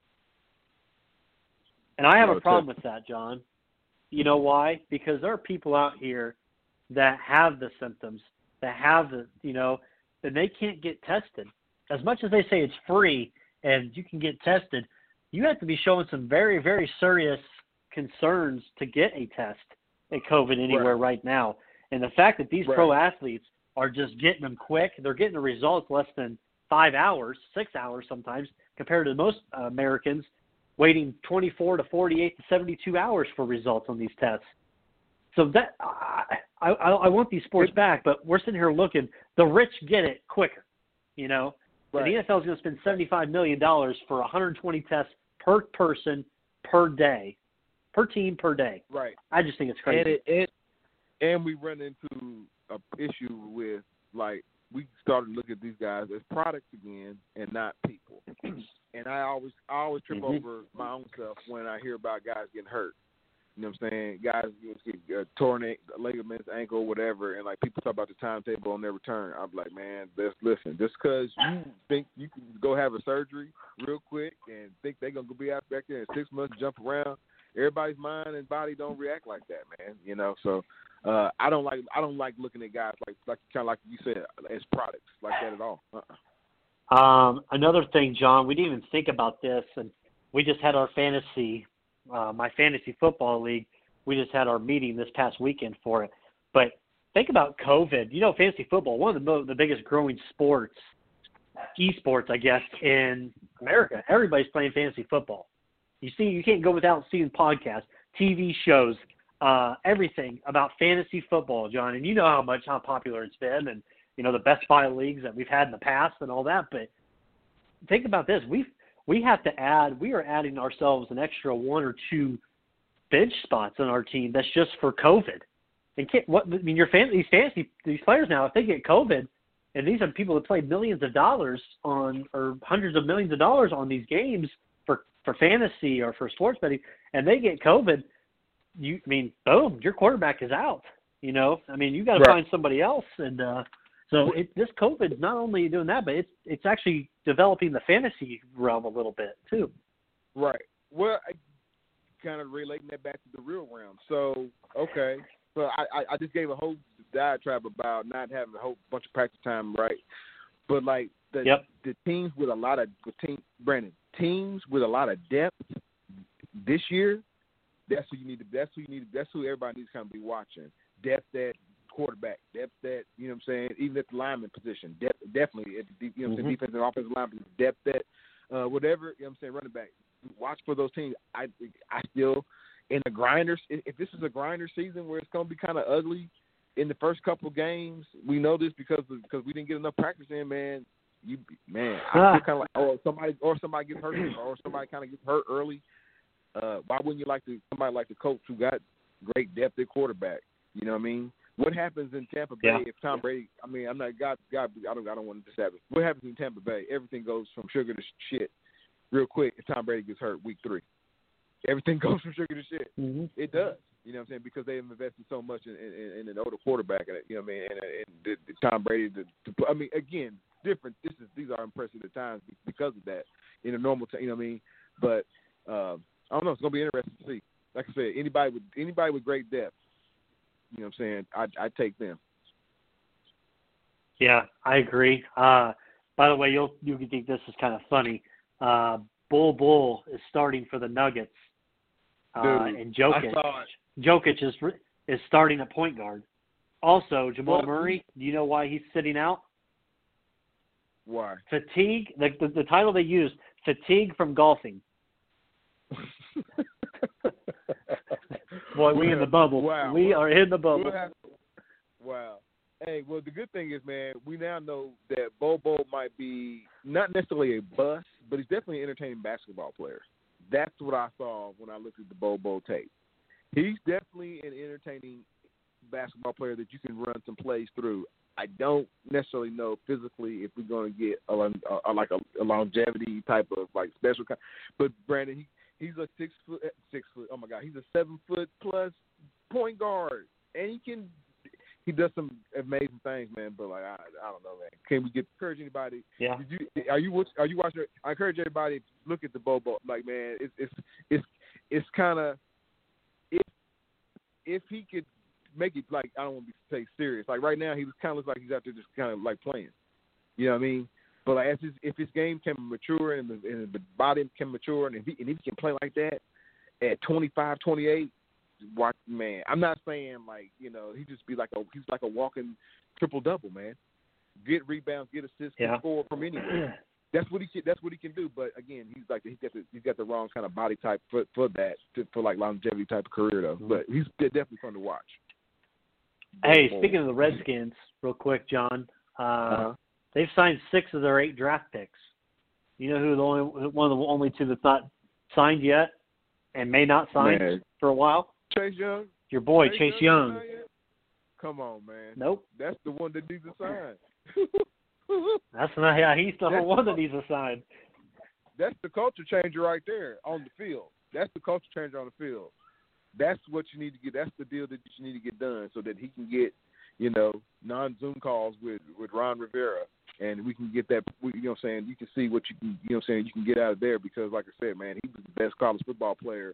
And I have a problem with that, John. You know why? Because there are people out here that have the symptoms, that have the, you know, and they can't get tested. As much as they say it's free and you can get tested, you have to be showing some very, very serious concerns to get a test at COVID anywhere right, right now. And the fact that these right. pro athletes are just getting them quick, they're getting the results less than five hours, six hours sometimes, compared to most uh, Americans waiting twenty-four to forty-eight to seventy-two hours for results on these tests. So that I, I, I want these sports back, but we're sitting here looking. The rich get it quicker, you know. Right. And the N F L is going to spend seventy-five million dollars for one hundred twenty tests per person per day, per team per day.
Right.
I just think it's crazy.
And, it, it, and we run into an issue with, like, we started to look at these guys as products again and not people. And I always I always trip
mm-hmm.
over my own self when I hear about guys getting hurt. You know what I'm saying? Guys get uh, torn ligaments, ankle, whatever, and like people talk about the timetable on their return. I'm like, man, let's listen. Just because you think you can go have a surgery real quick and think they're gonna be out back there in six months, jump around, everybody's mind and body don't react like that, man. You know, so uh, I don't like I don't like looking at guys like like kind of like you said as products like that at all. Uh-uh.
Um, another thing, John, we didn't even think about this, and we just had our fantasy. Uh, my fantasy football league, we just had our meeting this past weekend for it. But think about COVID. You know, fantasy football, one of the, the biggest growing sports esports, I guess, in America. Everybody's playing fantasy football. You see, you can't go without seeing podcasts, T V shows, uh, everything about fantasy football, John. And you know how much, how popular it's been and, you know, the best five leagues that we've had in the past and all that. But think about this. We we have to add, we are adding ourselves an extra one or two bench spots on our team that's just for COVID. And can't, what, I mean, your fan, these fantasy, these players now, if they get COVID, and these are people that play millions of dollars on, or hundreds of millions of dollars on these games for, for fantasy or for sports betting, and they get COVID, you, I mean, boom, your quarterback is out. You know, I mean, you got to
Right.
find somebody else. And uh, so it, this COVID is not only doing that, but it's it's actually developing the fantasy realm a little bit too.
Right. Well, I kind of relating that back to the real realm. So, okay. So I, I, I just gave a whole diatribe about not having a whole bunch of practice time, right? But, like, the
Yep.
the teams with a lot of – team, Brandon, teams with a lot of depth this year, that's who you need to – that's who you need to – that's who everybody needs to kind of be watching. Depth at quarterback, depth at, you know what I'm saying, even at the lineman position, depth, definitely at the, you know what I'm saying, defensive and offensive line position, depth at uh, whatever, you know what I'm saying, running back. Watch for those teams. I I still, in the grinders, if this is a grinder season where it's going to be kind of ugly in the first couple games, we know this because of, because we didn't get enough practice in, man. You man, I feel kind of like, or somebody or somebody gets hurt or somebody kind of gets hurt early. Uh, why wouldn't you like to somebody like the coach who got great depth at quarterback? You know what I mean? What happens in Tampa Bay
Yeah.
if Tom Brady? I mean, I'm not God. God, I don't. I don't want to just have it. What happens in Tampa Bay? Everything goes from sugar to shit real quick if Tom Brady gets hurt week three. Everything goes from sugar to shit.
Mm-hmm.
It does. You know what I'm saying? Because they have invested so much in, in, in an older quarterback. And, you know what I mean? And, and the, the Tom Brady. The, the, I mean, again, different. This is these are unprecedented times because of that. In a normal time, you know what I mean? But uh, I don't know. It's gonna be interesting to see. Like I said, anybody with anybody with great depth. You know what I'm saying? I I take them.
Yeah, I agree. Uh, by the way, you'll you can think this is kind of funny. Uh, Bull Bull is starting for the Nuggets, uh,
Dude,
and Jokic.
I saw it.
Jokic is is starting at point guard. Also, Jamal
Well,
Murray. Do you know why he's sitting out?
Why?
Fatigue. The, the the title they used: fatigue from golfing. Boy, we in the bubble.
Wow.
We are in the bubble.
We'll have, wow. Hey, well, the good thing is, man, we now know that Bobo might be not necessarily a bust, but he's definitely an entertaining basketball player. That's what I saw when I looked at the Bobo tape. He's definitely an entertaining basketball player that you can run some plays through. I don't necessarily know physically if we're going to get a, a, a, like a, a longevity type of like special kind. But Brandon, he, he's a six foot, six foot. Oh my God, he's a seven foot plus point guard, and he can. He does some amazing things, man. But like, I, I don't know, man. Can we get encourage anybody?
Yeah.
Did you are you are you watching? I encourage everybody to look at the Bobo. Like, man, it's it's it's it's kind of if if he could make it like I don't want to be say serious. Like right now, he was kind of looks like he's out there just kind of like playing. You know what I mean? But like, as his, if his game can mature and the, and the body can mature, and if he and if he can play like that at twenty-five, twenty-eight. Watch, man. I'm not saying like you know he just be like a he's like a walking triple double, man. Get rebounds, get assists,
Yeah.
can score from anywhere. That's what he can, that's what he can do. But again, he's like he's got the he's got the wrong kind of body type for for that to, for like longevity type of career though.
Mm-hmm.
But he's definitely fun to watch.
Hey, speaking of the Redskins, real quick, John, uh,
Uh-huh.
they've signed six of their eight draft picks. You know who the only one of the only two that's not signed yet and may not sign
Man.
for a while?
Chase Young,
Your boy,
Chase,
Chase
Young.
Young.
Come on, man.
Nope.
That's the one that needs a sign.
That's not. Yeah, he's the
That's-
one that needs a sign.
That's the culture changer right there on the field. That's the culture changer on the field. That's what you need to get. That's the deal that you need to get done so that he can get, you know, non-Zoom calls with, with Ron Rivera, and we can get that. You know what I'm saying? You can see what you can. You know what I'm saying? You can get out of there because, like I said, man, he was the best college football player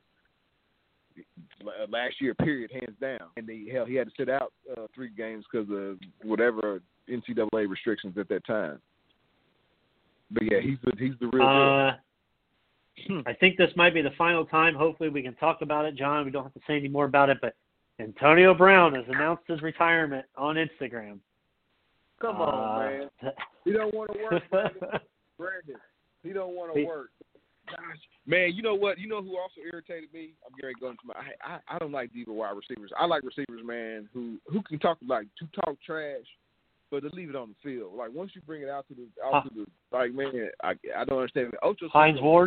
last year, period, hands down. And they, hell, he had to sit out uh, three games because of whatever N C double A restrictions at that time. But yeah, he's the he's the real
Uh,
deal.
I think this might be the final time. Hopefully, we can talk about it, John. We don't have to say any more about it. But Antonio Brown has announced his retirement on Instagram.
Come
uh,
on, man. He don't want to work, Brandon. Brandon. He don't want to
he,
work. Gosh, man, you know what? You know who also irritated me? I'm getting going to my. I, I I don't like diva wide receivers. I like receivers, man, who who can talk like to talk trash, but to leave it on the field. Like once you bring it out to the out
huh.
to the like, man, I I don't understand. Ocho
Hines Ward.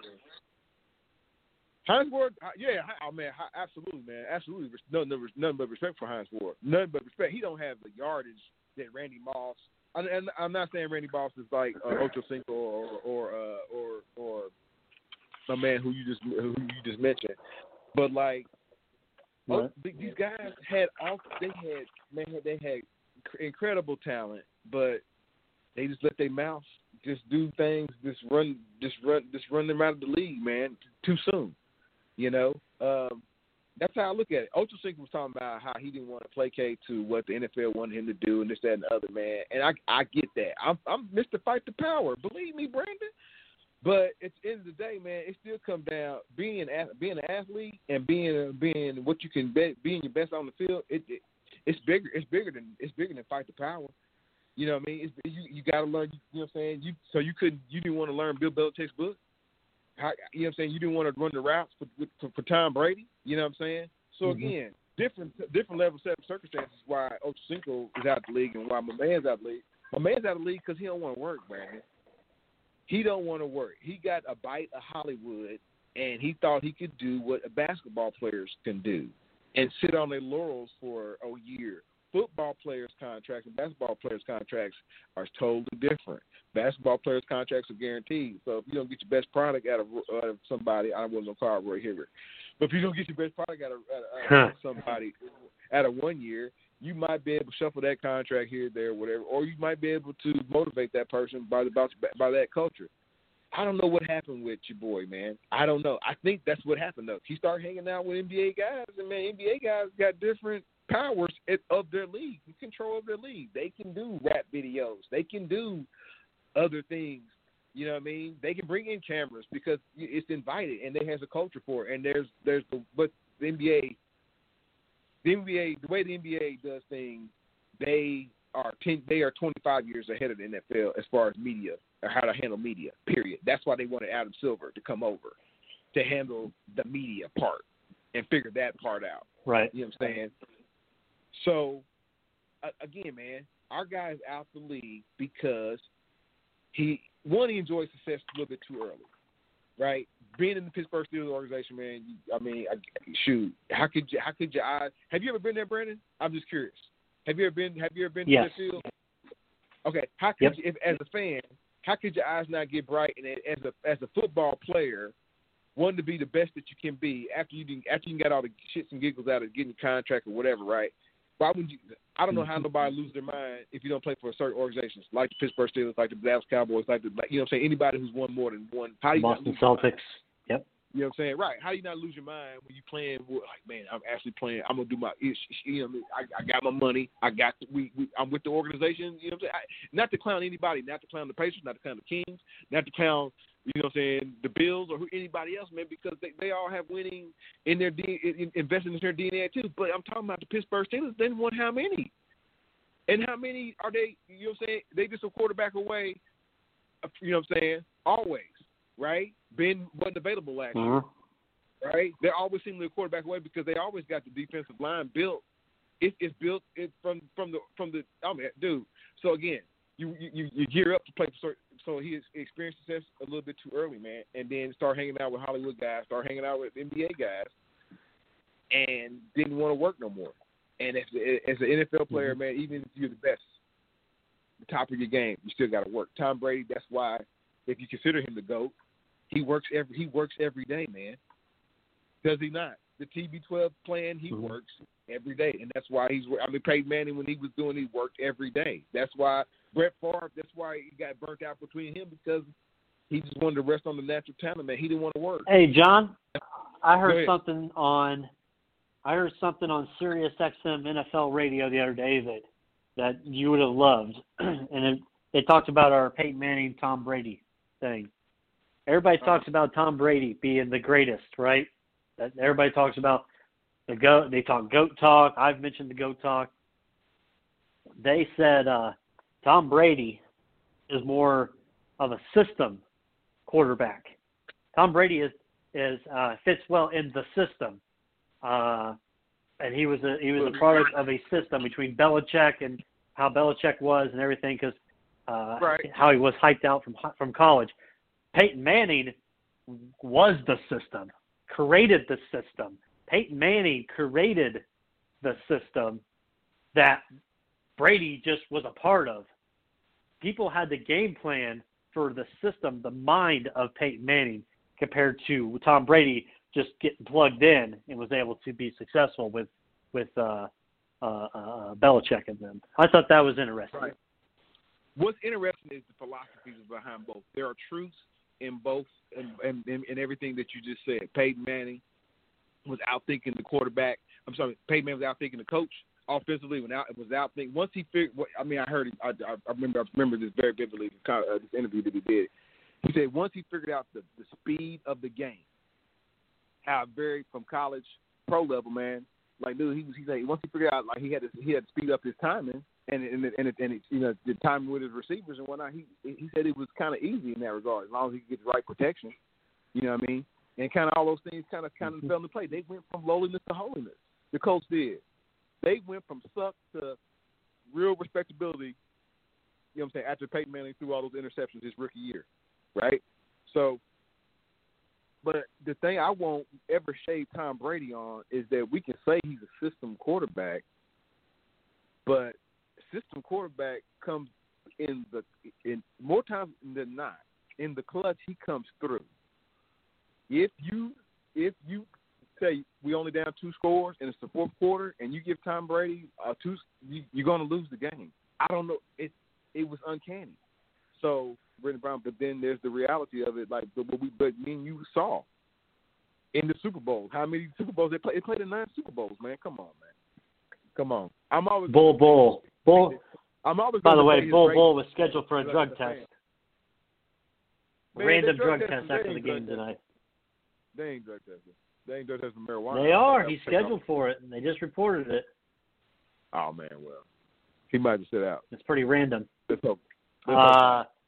Hines Ward, yeah, oh man, absolutely, man, absolutely. None, none but respect for Hines Ward. None but respect. He don't have the yardage that Randy Moss. And I'm not saying Randy Moss is like uh, Ocho Cinco or or uh, or or my man who you just who you just mentioned, but like
right.
oh, these guys had all they had man they had incredible talent, but they just let their mouths just do things, just run, just run, just run them out of the league, man, too soon. You know. Um, That's how I look at it. Ocho Cinco was talking about how he didn't want to placate to what the N F L wanted him to do and this, that, and the other, man. And I I get that. I'm I'm Mister Fight the Power. Believe me, Brandon. But at the end of the day, man, it still comes down being being an athlete and being being what you can be, being your best on the field. It, it it's bigger. It's bigger than it's bigger than Fight the Power. You know what I mean? It's, you you got to learn. You know what I'm saying? You so you couldn't you didn't want to learn Bill Belichick's book. How, you know what I'm saying? You didn't want to run the routes for, for, for Tom Brady. You know what I'm saying? So,
mm-hmm.
again, different different level set of circumstances why Ocho Cinco is out of the league and why my man's out of the league. My man's out of the league because he don't want to work, man. He don't want to work. He got a bite of Hollywood, and he thought he could do what basketball players can do and sit on their laurels for a year. Football players' contracts and basketball players' contracts are totally different. Basketball players' contracts are guaranteed. So if you don't get your best product out of, out of somebody, I wasn't going to call Roy Hibbert, but if you don't get your best product out of, out of, out of somebody out of one year, you might be able to shuffle that contract here, there, whatever, or you might be able to motivate that person by the, by, by that culture. I don't know what happened with your boy, man. I don't know. I think that's what happened, though. He started hanging out with N B A guys, and, man, N B A guys got different powers of their league, control of their league. They can do rap videos. They can do other things. You know what I mean? They can bring in cameras because it's invited, and there has a culture for it. And there's there's the but the N B A, the N B A, the way the N B A does things, they are ten, they are twenty-five years ahead of the N F L as far as media or how to handle media. Period. That's why they wanted Adam Silver to come over to handle the media part and figure that part out.
Right.
You know what I'm saying? So, uh, again, man, our guy's out the league because he, one, he enjoys success a little bit too early, right? Being in the Pittsburgh Steelers organization, man, you, I mean, I, shoot, how could you, how could your eyes, have you ever been there, Brandon? I'm just curious. Have you ever been, have you ever been
yes.
to the field? Okay, how could
yep.
you, if, as a fan, how could your eyes not get bright and as a, as a football player, wanting to be the best that you can be after you didn't, after you got all the shits and giggles out of getting a contract or whatever, right? Why would you? I don't know how nobody loses their mind if you don't play for a certain organizations like the Pittsburgh Steelers, like the Dallas Cowboys, like the, like, you know what I'm saying, anybody who's won more than one. How do you
Boston
not
Celtics. Yep.
You know what I'm saying? Right. How do you not lose your mind when you playing with, like, man, I'm actually playing. I'm gonna do my. You know what I mean? I, I got my money. I got. The, we, we. I'm with the organization. You know what I'm saying? I, not to clown anybody. Not to clown the Pacers. Not to clown the Kings. Not to clown. You know what I'm saying? The Bills or who, anybody else, man, because they, they all have winning in their D, in, investing in their D N A too. But I'm talking about the Pittsburgh Steelers. They won how many? And how many are they? You know what I'm saying? They just a quarterback away. You know what I'm saying? Always, right? Ben wasn't available last
mm-hmm.
year, right? They always seem to be a quarterback away because they always got the defensive line built. It, it's built it from from the from the. I mean, dude. So again, you you, you gear up to play for certain. So he experienced success a little bit too early, man, and then start hanging out with Hollywood guys, start hanging out with N B A guys, and didn't want to work no more. And as, as an N F L player, mm-hmm. man, even if you're the best, the top of your game, you still got to work. Tom Brady, that's why, if you consider him the GOAT, he works every he works every day, man. Does he not? The T B twelve plan, he mm-hmm. works every day, and that's why he's. I mean, Peyton Manning, when he was doing, he worked every day. That's why Brett Favre. That's why he got burnt out between him because he just wanted to rest on the natural talent, man. He didn't want to work.
Hey, John, I heard something on. I heard something on Sirius X M N F L radio the other day that that you would have loved, and it, it talked about our Peyton Manning, Tom Brady thing. Everybody talks uh, about Tom Brady being the greatest, right? That everybody talks about the goat. They talk goat talk. I've mentioned the goat talk. They said uh, Tom Brady is more of a system quarterback. Tom Brady is is uh, fits well in the system, uh, and he was a he was a product of a system between Belichick and how Belichick was and everything, because uh,
right.
how he was hyped out from from college. Peyton Manning was the system, created the system. Peyton Manning created the system that Brady just was a part of. People had the game plan for the system, the mind of Peyton Manning, compared to Tom Brady just getting plugged in and was able to be successful with with uh, uh, uh, Belichick and them. I thought that was interesting.
Right. What's interesting is the philosophies behind both. There are truths in both, and in, in, in everything that you just said. Peyton Manning was outthinking the quarterback. I'm sorry, Peyton Manning was outthinking the coach offensively. When out, was outthinking. Once he figured, I mean, I heard, I, I remember, I remember this very vividly. Uh, this interview that he did. He said once he figured out the, the speed of the game, how very from college pro level, man. Like, dude, he was. He said once he figured out, like he had to, he had to speed up his timing and and and, and, and you know the timing with his receivers and whatnot. He he said it was kind of easy in that regard, as long as he could get the right protection. You know what I mean? And kind of all those things kind of kind of mm-hmm. fell into play. They went from lowliness to holiness. The Colts did. They went from suck to real respectability. You know what I'm saying? After Peyton Manning threw all those interceptions his rookie year, right? So. But the thing I won't ever shade Tom Brady on is that we can say he's a system quarterback, but system quarterback comes in the in more times than not in the clutch. He comes through. If you if you say we only down two scores and it's the fourth quarter, and you give Tom Brady uh, two, you, you're going to lose the game. I don't know. It it was uncanny. So. Brittany Brown, but then there's the reality of it, like what we, but me and you saw in the Super Bowl. How many Super Bowls they played? They played in nine Super Bowls, man. Come on, man. Come on. I'm always
Bull Bull Bull.
I'm always.
By the way, Bull
great.
Bull was scheduled for a drug test.
Man,
Random
drug,
drug
test
test after the game tonight.
They ain't drug testing. They ain't drug testing marijuana.
They are. He's scheduled for it, and they just reported it.
Oh man, well, he might have sit out.
It's pretty random.
Let's hope. Let's
uh.
hope.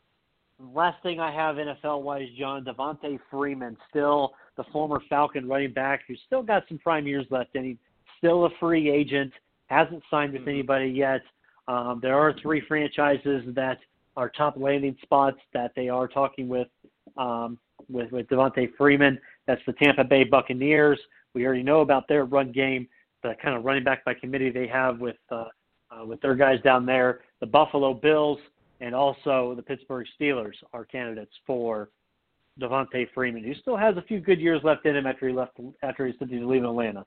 Last thing I have N F L-wise, John, Devontae Freeman, still the former Falcon running back who's still got some prime years left in him, still a free agent, hasn't signed with anybody yet. Um, there are three franchises that are top landing spots that they are talking with um, with, with Devontae Freeman. That's the Tampa Bay Buccaneers. We already know about their run game, the kind of running back by committee they have with uh, uh, with their guys down there. The Buffalo Bills and also the Pittsburgh Steelers are candidates for Devontae Freeman, who still has a few good years left in him after he left after he said he's leaving Atlanta.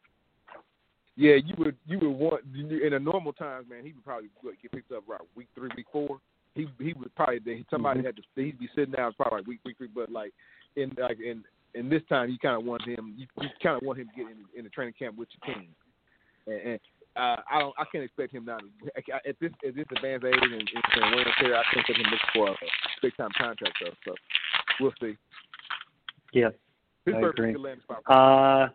Yeah, you would you would want in a normal times, man. He would probably get picked up right week three, week four. He he would probably somebody
mm-hmm.
had to he'd be sitting down probably like week week three, but like in like in in this time you kind of want him you, you kind of want him to get in, in the training camp with your team, and, and uh, I don't I can't expect him now to, at this at this advanced age and, and wear and tear. I can't expect him to look for a big time contract though. So we'll see.
Yeah,
Pittsburgh
I agree.
Good landing spot.
Uh,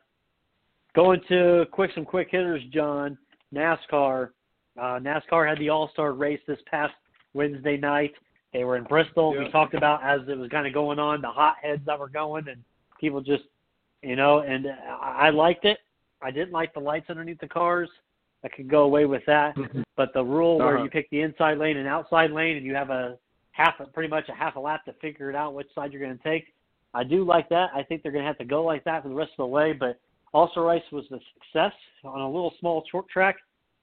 going to quick some quick hitters, John. NASCAR. Uh, NASCAR had the All-Star race this past Wednesday night. They were in Bristol.
Yeah.
We talked about as it was kind of going on, the hotheads that were going, and people just, you know, and I liked it. I didn't like the lights underneath the cars. I could go away with that. But the rule
uh-huh.
where you pick the inside lane and outside lane, and you have a half, pretty much a half a lap to figure it out which side you're going to take. I do like that. I think they're going to have to go like that for the rest of the way. But All-Star race was a success on a little small short track.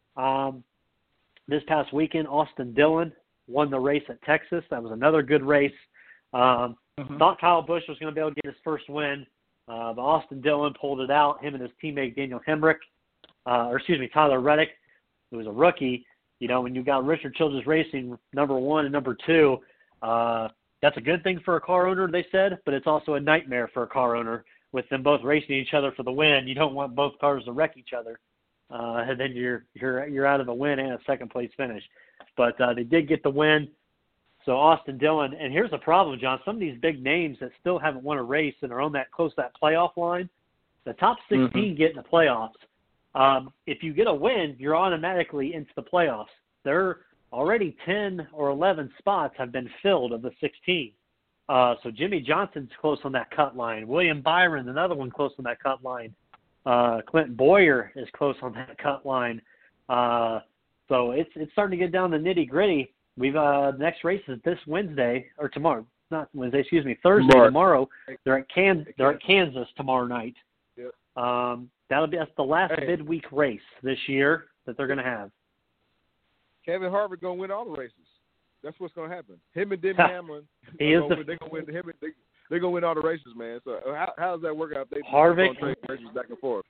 Um, this past weekend, Austin Dillon won the race at Texas. That was another good race. Um, mm-hmm. Thought Kyle Busch was going to be able to get his first win. Uh, but Austin Dillon pulled it out, him and his teammate Daniel Hemrick, uh, or excuse me, Tyler Reddick, who was a rookie. You know, when you got Richard Childress Racing number one and number two, uh, that's a good thing for a car owner, they said, but it's also a nightmare for a car owner with them both racing each other for the win. You don't want both cars to wreck each other, uh, and then you're you're you're out of a win and a second place finish. But uh, they did get the win. So Austin Dillon, and here's the problem, John. Some of these big names that still haven't won a race and are on that close to that playoff line, the top sixteen mm-hmm. get in the playoffs. Um, if you get a win, you're automatically into the playoffs. They're already ten or eleven spots have been filled of the sixteen. Uh, so Jimmy Johnson's close on that cut line. William Byron, another one close on that cut line. Uh, Clinton Boyer is close on that cut line. Uh, so it's it's starting to get down to nitty gritty. We've uh, the next race is this Wednesday or tomorrow, not Wednesday, excuse me, Thursday.
Tomorrow.
Tomorrow they're at Can they're at Kansas tomorrow night.
Yep.
Um, that'll be that's the last
Hey.
midweek race this year that they're going to have.
Kevin Harvick gonna win all the races. That's what's gonna happen. Him and Denny Hamlin,
He
are
is
gonna
the-
win, they're gonna win. Him and, they, they're gonna win all the races, man. So how how does that work out? They
Harvick-
gonna trade races back and forth.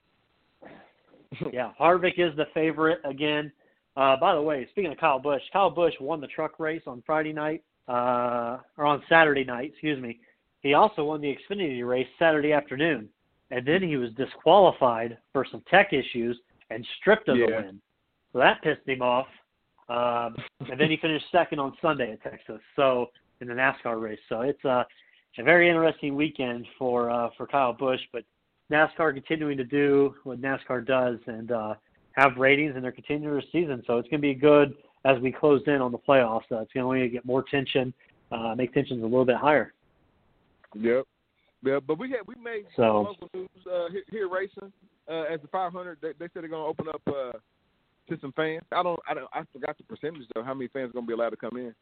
Yeah, Harvick is the favorite again. Uh, by the way, speaking of Kyle Busch, Kyle Busch won the truck race on Friday night, uh, or on Saturday night, excuse me. He also won the Xfinity race Saturday afternoon, and then he was disqualified for some tech issues and stripped of the
Yeah.
win. So that pissed him off. Um, and then he finished second on Sunday at Texas, so in the NASCAR race. So it's uh, a very interesting weekend for uh, for Kyle Busch, but NASCAR continuing to do what NASCAR does and uh, have ratings, and they're continuing their season. So it's going to be good as we close in on the playoffs. Uh, it's going to only get more tension, uh, make tensions a little bit higher.
Yep. Yeah, but we had we made
So-
some local news uh, here, here racing uh, as the five hundred. They, they said they're gonna open up uh, to some fans. I don't, I don't, I forgot the percentage though. How many fans are gonna be allowed to come in?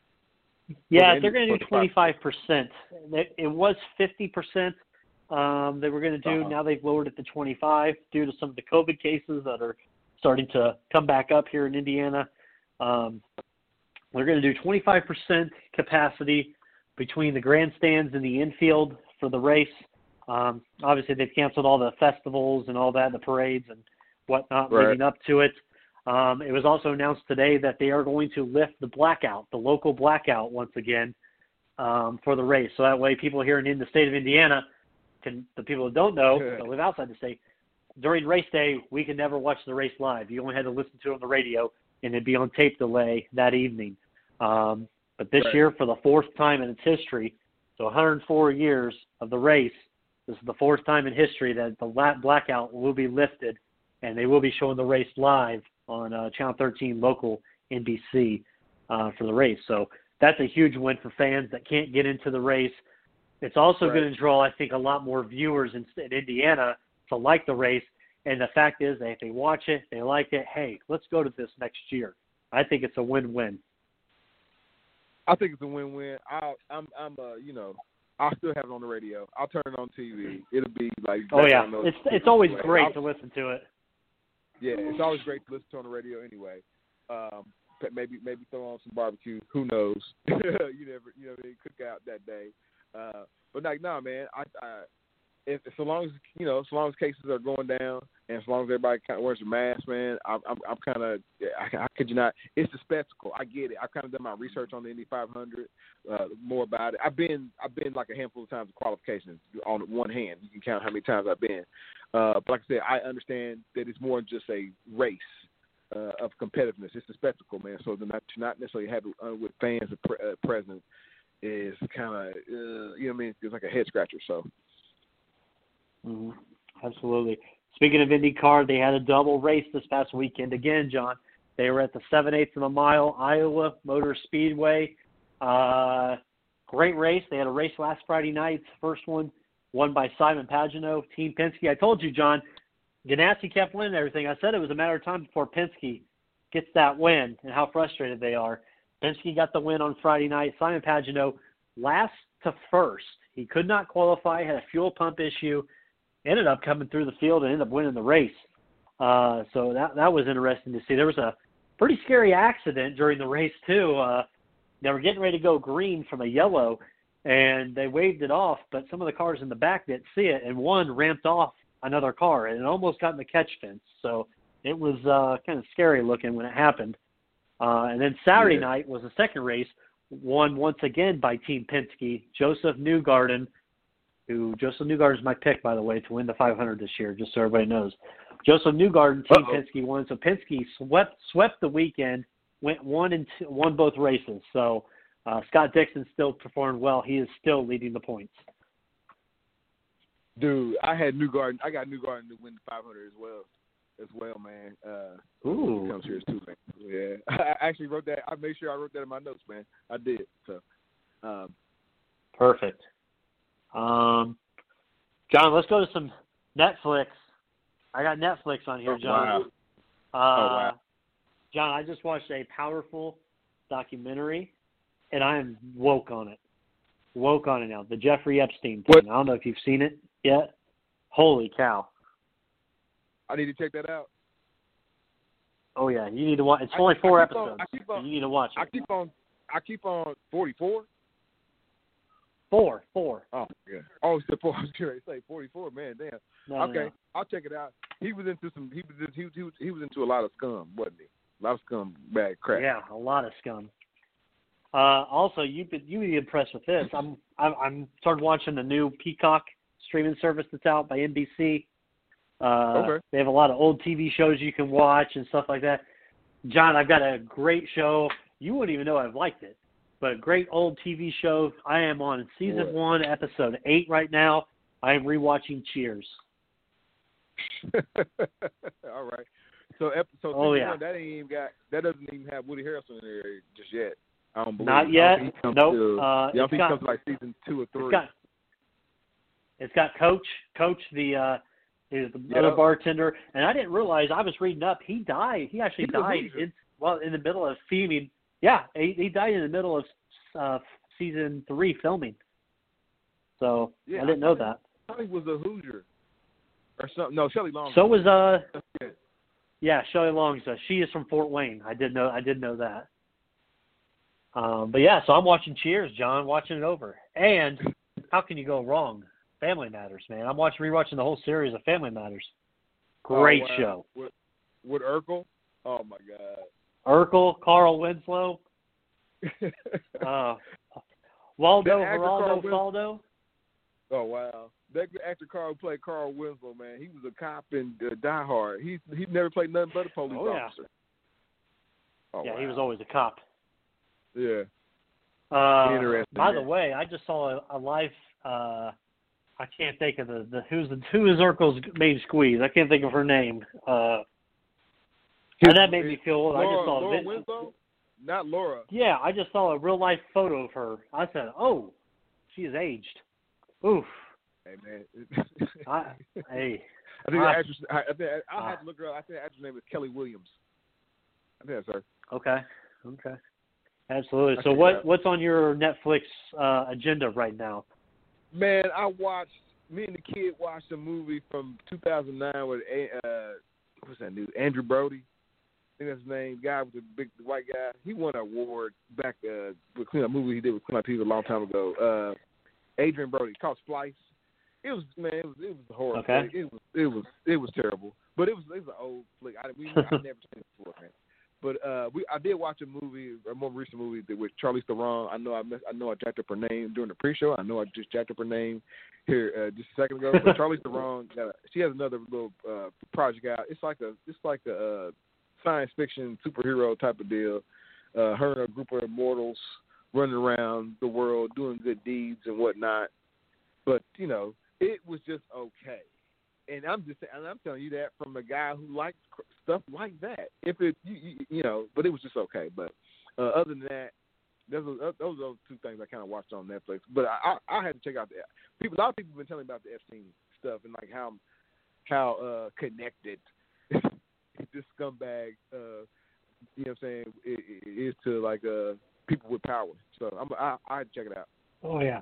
Yeah,
For the
they're going to
Indy-
do
for the
twenty-five percent. It, it was fifty percent um, they were going to do.
Uh-huh.
Now they've lowered it to twenty-five due to some of the COVID cases that are starting to come back up here in Indiana. Um, they're going to do twenty-five percent capacity between the grandstands and the infield for the race. Um, obviously, they've canceled all the festivals and all that, the parades and whatnot
Right.
leading up to it. Um, it was also announced today that they are going to lift the blackout, the local blackout once again um, for the race. So that way people here in the state of Indiana, can, the people that don't know, that live outside the state, during race day, we can never watch the race live. You only had to listen to it on the radio, and it'd be on tape delay that evening. Um, but this
Right.
year, for the fourth time in its history, so one hundred four years of the race, this is the fourth time in history that the la- blackout will be lifted, and they will be showing the race live on uh, Channel thirteen local N B C uh, for the race. So that's a huge win for fans that can't get into the race. It's also
Right.
going to draw, I think, a lot more viewers in, in Indiana to like the race. And the fact is that if they watch it, they like it, hey, let's go to this next year. I think it's a win-win.
I think it's a win-win. I, I'm, I'm, uh, you know, I'll still have it on the radio. I'll turn it on T V. It'll be like.
Oh, yeah.
background noise.
It's it's always
Anyway,
great
I'll-
to listen to it.
Yeah, it's always great to listen to on the radio anyway. Um, but maybe maybe throw on some barbecue. Who knows? you never, you know, they cook out that day. Uh, but like, no, man. I, I if so long as you know, so long as cases are going down, and as long as everybody kind of wears a mask, man, I'm I'm, I'm kind of. I, I kid you not. It's a spectacle. I get it. I've kind of done my research on the Indy five hundred, uh, more about it. I've been I've been like a handful of times of qualifications on one hand. You can count how many times I've been. Uh, but like I said, I understand that it's more than just a race uh, of competitiveness. It's a spectacle, man. So to not, to not necessarily have it uh, with fans pre- uh, present is kind of, uh, you know what I mean? It's like a head scratcher. So.
Mm-hmm. Absolutely. Speaking of IndyCar, they had a double race this past weekend again, John. They were at the seven-eighths of a mile Iowa Motor Speedway. Uh, great race. They had a race last Friday night. First one won by Simon Pagenaud, Team Penske. I told you, John, Ganassi kept winning everything. I said it was a matter of time before Penske gets that win and how frustrated they are. Penske got the win on Friday night. Simon Pagenaud last to first. He could not qualify, had a fuel pump issue, ended up coming through the field and ended up winning the race. Uh, so that that was interesting to see. There was a pretty scary accident during the race, too. Uh, they were getting ready to go green from a yellow, and they waved it off, but some of the cars in the back didn't see it, and one ramped off another car, and it almost got in the catch fence. So it was uh, kind of scary looking when it happened. Uh, and then Saturday
Yeah.
night was the second race, won once again by Team Penske. Joseph Newgarden, who Joseph Newgarden is my pick, by the way, to win the five hundred this year, just so everybody knows. Joseph Newgarden, Team
Uh-oh.
Penske won. So Penske swept swept the weekend, went one and two, won both races. So uh, Scott Dixon still performed well. He is still leading the points.
Dude, I had Newgarden. I got Newgarden to win the five hundred as well. as well, man. Uh,
Ooh.
Become Serious too, man. Yeah, I actually wrote that. I made sure I wrote that in my notes, man. I did. So, um,
perfect. Um, John, let's go to some Netflix. I got Netflix on here,
oh,
John.
Wow.
Uh,
oh wow.
John, I just watched a powerful documentary, and I am woke on it. Woke on it now. The Jeffrey Epstein thing.
What?
I don't know if you've seen it yet. Holy cow.
I need to check that out.
Oh, yeah. You need to watch. It's
I-
only four
I keep on-
episodes.
I keep on-
you need to watch it.
I keep on. I keep on forty-four.
Four. Four.
Oh yeah. Oh, it's the four. I was going to say forty-four. Man, damn.
No, no,
okay,
no.
I'll check it out. He was into some. He was. He was. He was, he was into a lot of scum, wasn't he? A lot of scum, bad crap.
Yeah, a lot of scum. Uh, also, you could you would be impressed with this. I'm I'm, I'm started watching the new Peacock streaming service that's out by N B C. Uh,
Okay.
They have a lot of old T V shows you can watch and stuff like that. John, I've got a great show. You wouldn't even know I've liked it, but a great old T V show. I am on season
What?
one, episode eight right now. I am rewatching Cheers.
All right. So, ep- so
Oh,
season
yeah.
one, that ain't even got. That doesn't even have Woody Harrelson in there just yet. I don't believe.
Not
I don't
yet.
think he comes
Nope.
till-
Uh,
yeah, I
it's
don't think
got-
he comes to like season two or three.
It's got it's got Coach, Coach the uh, is the
Yeah.
other bartender, and I didn't realize. I was reading up. He died. He actually
He's a
died
loser.
in well in the middle of filming. Yeah, he, he died in the middle of uh, season three filming. So
Yeah,
I didn't know
I
that.
thought he was a Hoosier or something. No, Shelley Long.
So was uh
Yeah.
yeah Shelley Long. So she is from Fort Wayne. I did know I did know that. Um, but yeah, so I'm watching Cheers, John, watching it over. And how can you go wrong? Family Matters, man. I'm watching rewatching the whole series of Family Matters. Great
Oh, wow.
show.
With, with Urkel. Oh my God.
Urkel, Carl Winslow, uh, Waldo,
That actor, Carl
Geraldo,
Wins-
Faldo.
Oh wow, that actor Carl who played Carl Winslow, man, he was a cop in uh, Die Hard. He he never played nothing but a police
Oh, yeah.
officer. Oh,
yeah,
wow.
he was always a cop.
Yeah.
Uh,
Interesting,
by the
yeah.
way, I just saw a, a live. Uh, I can't think of the, the who's the who is Urkel's main squeeze. I can't think of her name. Uh, and that made me feel old.
Laura,
I just saw a
Laura
vid-
Winslow? Not Laura.
Yeah, I just saw a real life photo of her. I said, "Oh, she is aged." Oof.
Hey man.
I, hey.
I think
I-
the actress. I, I think I'll
uh,
have to look her up. I think the actress name is Kelly Williams. I think that's her.
Okay. Okay. Absolutely.
I
So
think
what
that-
what's on your Netflix uh, agenda right now?
Man, I watched. Me and the kid watched a movie from two thousand nine with uh, what's that new Andrew Brody. I think that's his name. Guy with the big the white guy. He won an award back uh, with a movie he did with Queen Latifah a long time ago. Uh, Adrian Brody called Splice. It was man, it was it was horrible.
Okay.
It was it was it was terrible. But it was it was an old flick. I we I never seen it before, man. But uh, we I did watch a movie, a more recent movie that with Charlize Theron. I know I missed, I know I jacked up her name during the pre-show. I know I just jacked up her name here uh, just a second ago. But Charlize Theron, got a, she has another little uh, project out. It's like a it's like a uh, science fiction superhero type of deal. Uh, her and a group of immortals running around the world doing good deeds and whatnot. But you know, it was just okay. And I'm just, and I'm telling you that from a guy who likes stuff like that. If it, you, you, you know, but it was just okay. But uh, other than that, those are, those are two things I kind of watched on Netflix. But I, I, I had to check out the people. A lot of people have been telling me about the Epstein stuff and like how how uh, connected this scumbag, uh, you know, what I'm saying, it, it is to like uh, people with power. So I'm, I, I had to check it out.
Oh yeah.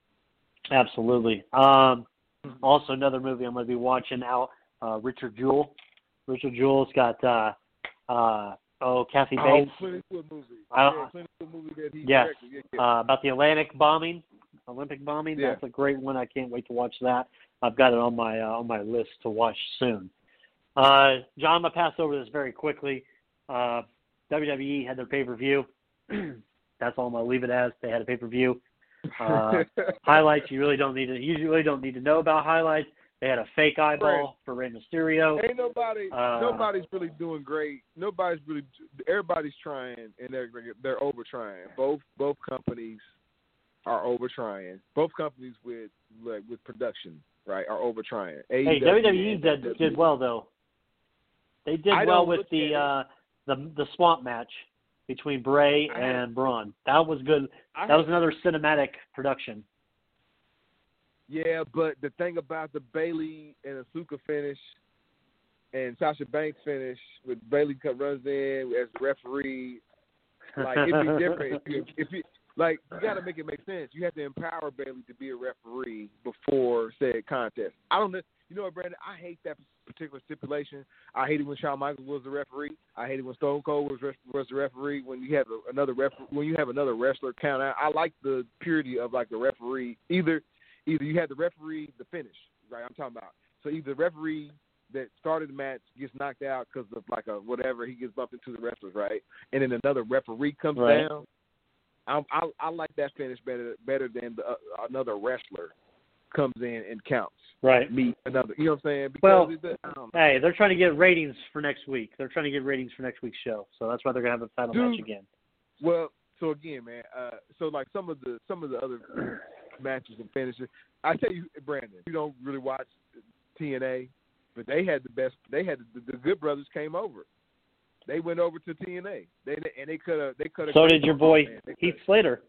Absolutely. Um, also, another movie I'm going to be watching out. Uh, Richard Jewell. Richard Jewell's got uh, uh, oh Kathy
Oh,
Bates.
Clint Eastwood movie.
I-
yeah, Clint Eastwood movie that he
Yes.
directed. Yeah, yeah.
Uh, about the Atlantic bombing, Olympic bombing.
Yeah.
That's a great one. I can't wait to watch that. I've got it on my uh, on my list to watch soon. Uh, John, I'm gonna pass over this very quickly. Uh, W W E had their pay per view. That's all I'm gonna leave it as. They had a pay per view. Uh, highlights you really don't need to. You really don't need to know about highlights. They had a fake eyeball
Right.
for Rey Mysterio.
Ain't nobody,
Uh,
nobody's really doing great. Nobody's really, everybody's trying, and they're they're over trying. Both both companies are over trying. Both companies with like with production, right, are over trying.
Hey, W W E did did well though. They did
I
well
don't
with
look
the
at
uh, the the swamp match between Bray
I
and
have-
Braun. That was good.
I
That was another cinematic production.
Yeah, but the thing about the Bailey and Asuka finish and Sasha Banks finish with Bailey cut runs in as the referee, like it'd be different if you, if you like you got to make it make sense. You have to empower Bailey to be a referee before said contest. I don't know. You know what, Brandon? I hate that particular stipulation. I hated when Shawn Michaels was the referee. I hated when Stone Cold was was the referee. When you have a, another ref, when you have another wrestler count out, I like the purity of like the referee. Either either you have the referee the finish, right? I'm talking about. So either the referee that started the match gets knocked out because of like a whatever, he gets bumped into the wrestlers, right? And then another referee comes
Right.
down. I, I I like that finish better better than the, uh, another wrestler comes in and counts.
Right.
Me another, you know what I'm saying? Because
Well,
it's, I don't know.
Hey, they're trying to get ratings for next week. They're trying to get ratings for next week's show, so that's why they're gonna have a title
Dude.
match again.
Well, so again, man. Uh, so like some of the some of the other matches and finishes, I tell you, Brandon, you don't really watch T N A, but they had the best. They had the, the Good Brothers came over. They went over to T N A. They and they could have. They could have.
So did your boy Heath Slater.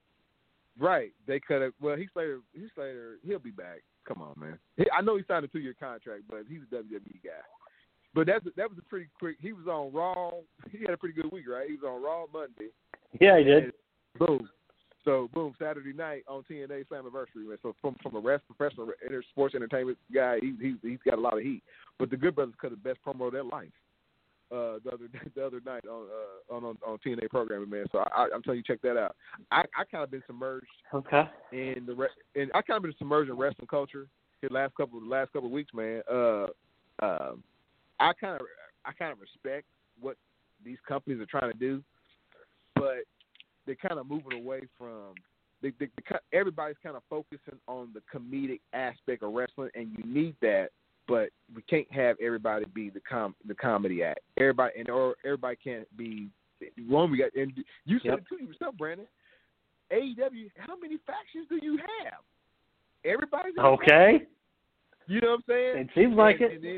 Right. They could have. Well, Heath Slater. Heath Slater. He'll be back. Come on, man. He, I know he signed a two-year contract, but he's a W W E guy. But that's that was a pretty quick. He was on Raw. He had a pretty good week, right? He was on Raw Monday.
Yeah, he did.
And boom. So boom, Saturday night on T N A Slammiversary. Man. So from from a rest, professional inter, sports entertainment guy, he, he he's got a lot of heat. But the Good Brothers cut the best promo of their life uh, the other the other night on uh, on, on on T N A programming, man. So I, I'm telling you, check that out. I I kind of been submerged
Okay.
in the re- and I kind of been submerged in wrestling culture the last couple the last couple of weeks, man. Uh, um, I kind of I kind of respect what these companies are trying to do, but they're kind of moving away from. They, they, they, everybody's kind of focusing on the comedic aspect of wrestling, and you need that, but we can't have everybody be the com the comedy act. Everybody and or everybody can't be one. We got and you said
Yep.
it to yourself, Brandon. A E W, how many factions do you have? Everybody's in a faction.
Okay.
You know what I'm saying?
It seems like
and,
it.
And then,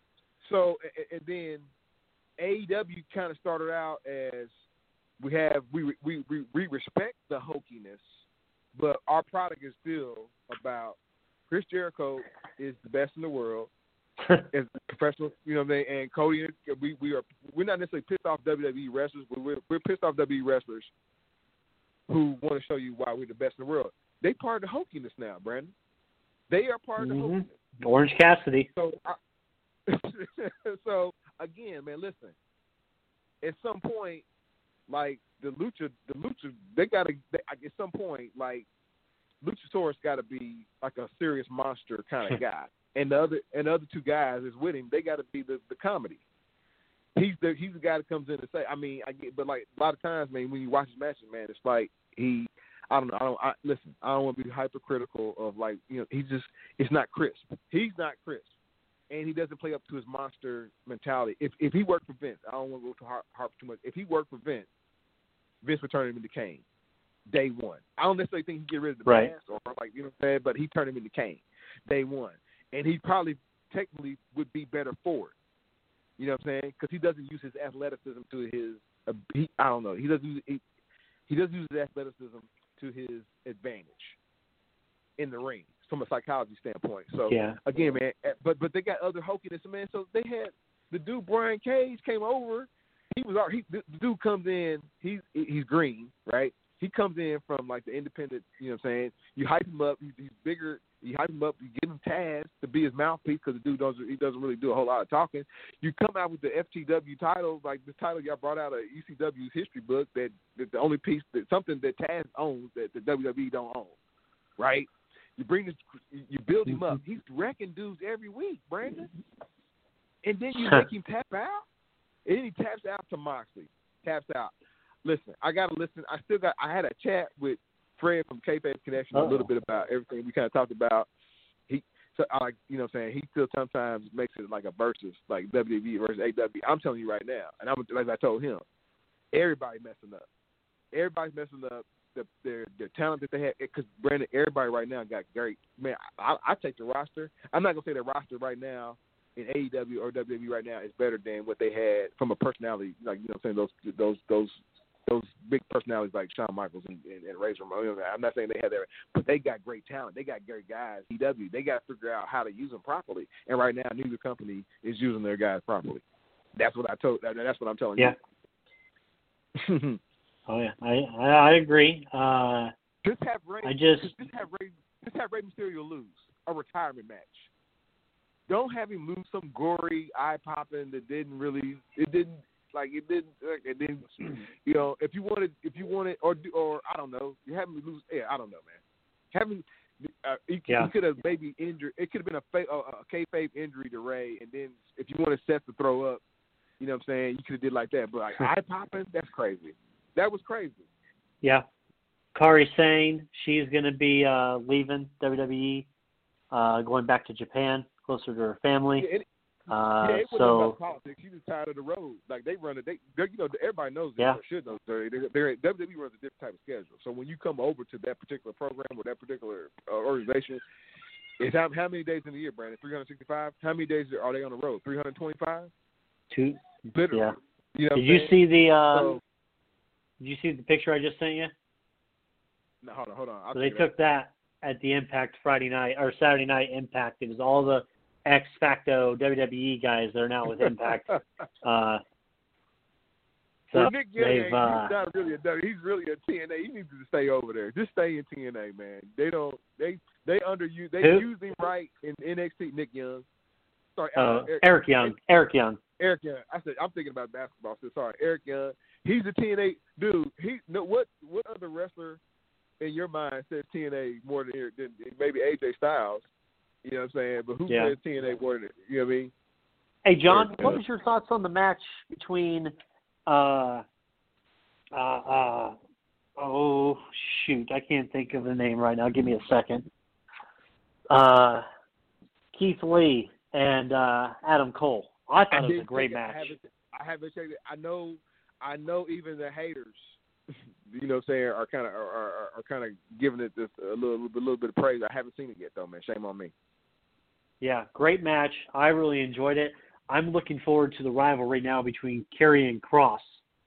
so and, and then A E W kind of started out as we have we we we, we respect the hokiness, but our product is still about Chris Jericho is the best in the world as professional. You know what I mean? And Cody, we we are we're not necessarily pissed off W W E wrestlers, but we're we're pissed off W W E wrestlers who want to show you why we're the best in the world. They part of the hokiness now, Brandon. They are part of the
Mhm.
hokiness.
Orange Cassidy.
So, I, so again, man, listen. At some point, like the lucha, the lucha, they gotta. They, at some point, like Luchasaurus got to be like a serious monster kind of guy, and the other and the other two guys is with him. They got to be the, the comedy. He's the he's the guy that comes in to say. I mean, I get, but like a lot of times, man, when you watch his matches, man, it's like he. I don't know. I don't I, listen. I don't want to be hypercritical of like you know. He just it's not crisp. He's not crisp, and he doesn't play up to his monster mentality. If if he worked for Vince, I don't want to go to harp, harp too much. If he worked for Vince, Vince would turn him into Kane, day one. I don't necessarily think he'd get rid of the
Right.
mask or like you know what I'm saying, but he turned him into Kane, day one, and he probably technically would be better for it. You know what I'm saying? Because he doesn't use his athleticism to his. Uh, he, I don't know. He doesn't use he, he doesn't use his athleticism to his advantage in the ring from a psychology standpoint. So
Yeah.
again, man, but but they got other hokiness, man. So they had the dude Brian Cage came over. He was he the dude comes in. He's he's green, right? He comes in from like the independent. You know what I'm saying? You hype him up. He's, he's bigger. You hype him up. You give him Taz to be his mouthpiece because the dude doesn't he doesn't really do a whole lot of talking. You come out with the F T W title, like the title y'all brought out of E C W's history book. That, that the only piece that something that Taz owns that the W W E don't own, right? You bring this, you build him up. He's wrecking dudes every week, Brandon. And then you make him tap out. And then he taps out to Moxley. Taps out. Listen, I got to listen. I still got. I had a chat with Fred from K-Fabe Connection
Uh-oh.
a little bit about everything we kind of talked about. He, so I like, you know, what I'm saying he still sometimes makes it like a versus, like W W E versus A W. I'm telling you right now, and I'm like I told him, everybody messing up. Everybody's messing up. The, their their talent that they have, because Brandon, everybody right now got great. Man, I, I take the roster. I'm not gonna say the roster right now in A E W or W W E right now is better than what they had from a personality, like, you know what I'm saying, those those those those big personalities like Shawn Michaels and, and, and Razor Ramon. I'm not saying they had that, but they got great talent. They got great guys. E W, they got to figure out how to use them properly. And right now, neither company is using their guys properly. That's what I told. That's what I'm telling
yeah.
you.
Oh yeah, I I, I agree. Uh,
just have Rey.
I just
just have Rey. Just have Rey Mysterio lose a retirement match. Don't have him lose some gory, eye popping that didn't really. It didn't. Like it didn't, it didn't, you know. If you wanted, if you wanted, or or I don't know, you have him lose. Yeah, I don't know, man. Having, uh, he,
yeah.
he could have maybe injured. It could have been a, fa- a, a kayfabe injury to Rey, and then if you wanted Seth to throw up, you know what I'm saying, you could have did like that. But like eye popping, that's crazy. That was crazy.
Yeah, Kairi Sane, she's going to be uh, leaving W W E, uh, going back to Japan, closer to her family.
Yeah, it,
Uh,
yeah, it wasn't
so,
about politics. She's just tired of the road. Like they run it. They, you know, everybody knows this.
Yeah.
Or should know. They're, they're, W W E runs a different type of schedule. So when you come over to that particular program or that particular uh, organization, it's how, how many days in the year, Brandon? three hundred sixty-five. How many days are they on the road? three hundred twenty-five.
two.
Literally.
Yeah.
You know
did you
saying?
see the? Uh,
so,
did you see the picture I just sent you?
No, hold on, hold on. I'll
So they
that.
took that at the Impact Friday night or Saturday night Impact. It was all the ex facto W W E guys that are now with Impact. uh, so
well, Nick Young,
they've,
he's
uh,
not really a W. He's really a T N A. He needs to stay over there. Just stay in T N A, man. They don't. They they under you. They
who?
use him right in N X T. Nick Young. Sorry,
uh,
uh, Eric,
Eric Young. Eric Young.
Eric Young. I said I'm thinking about basketball. So sorry, Eric Young. He's a T N A dude. He no what what other wrestler in your mind says T N A more than, than maybe A J Styles? You know what I'm saying? But who
Yeah.
says T N A more than, you know what I mean?
Hey, John,
Eric
what
Young.
was your thoughts on the match between, uh, uh, uh, oh, shoot, I can't think of the name right now. Give me a second. Uh, Keith Lee and uh, Adam Cole. I thought it was a great
check it.
match.
I haven't, I haven't checked it. I know, I know even the haters, you know what I'm saying, are kind of are, are, are kind of giving it this a little, a little bit of praise. I haven't seen it yet, though, man. Shame on me.
Yeah, great match. I really enjoyed it. I'm looking forward to the rivalry now between Karrion Kross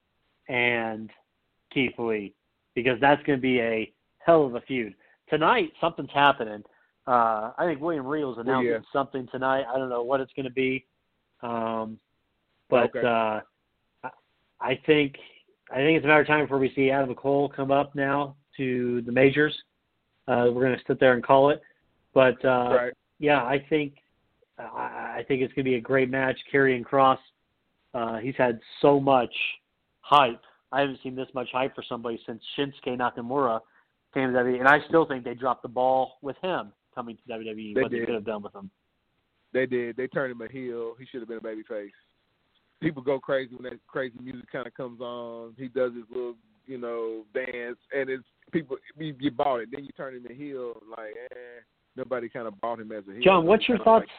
and Keith Lee because that's going to be a hell of a feud. Tonight, something's happening. Uh, I think William Regal's announcing
yeah.
something tonight. I don't know what it's going to be, um, but
Okay.
uh, I, I think I think it's a matter of time before we see Adam Cole come up now to the majors. Uh, we're going to sit there and call it, but uh,
Right.
yeah, I think I, I think it's going to be a great match. Karrion Kross, uh, he's had so much hype. I haven't seen this much hype for somebody since Shinsuke Nakamura came to W W E, and I still think they dropped the ball with him coming to W W E.
They
what
did.
they could have done with him.
They did. They turned him a heel. He should have been a babyface. People go crazy when that crazy music kind of comes on. He does his little, you know, dance, and it's people. You, you bought it, then you turn him a heel. Like, eh, nobody kind of bought him as a heel.
John, what's your
Kinda
thoughts?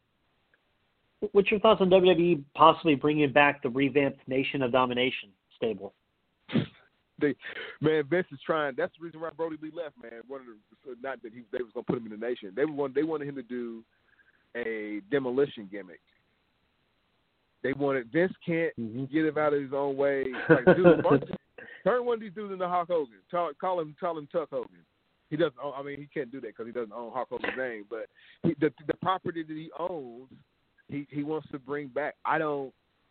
Like,
What's your thoughts on W W E possibly bringing back the revamped Nation of Domination stable?
they, man, Vince is trying. That's the reason why Brody Lee left, man. One of the, not that he they was gonna put him in the Nation. They want they wanted him to do a demolition gimmick. They wanted Vince can't
Mm-hmm.
get him out of his own way. Like, dude, bunch, turn one of these dudes into Hulk Hogan. Call, call him, call him Tuck Hogan. He doesn't. Own, I mean, he can't do that because he doesn't own Hulk Hogan's name. But he, the the property that he owns, he he wants to bring back. I don't.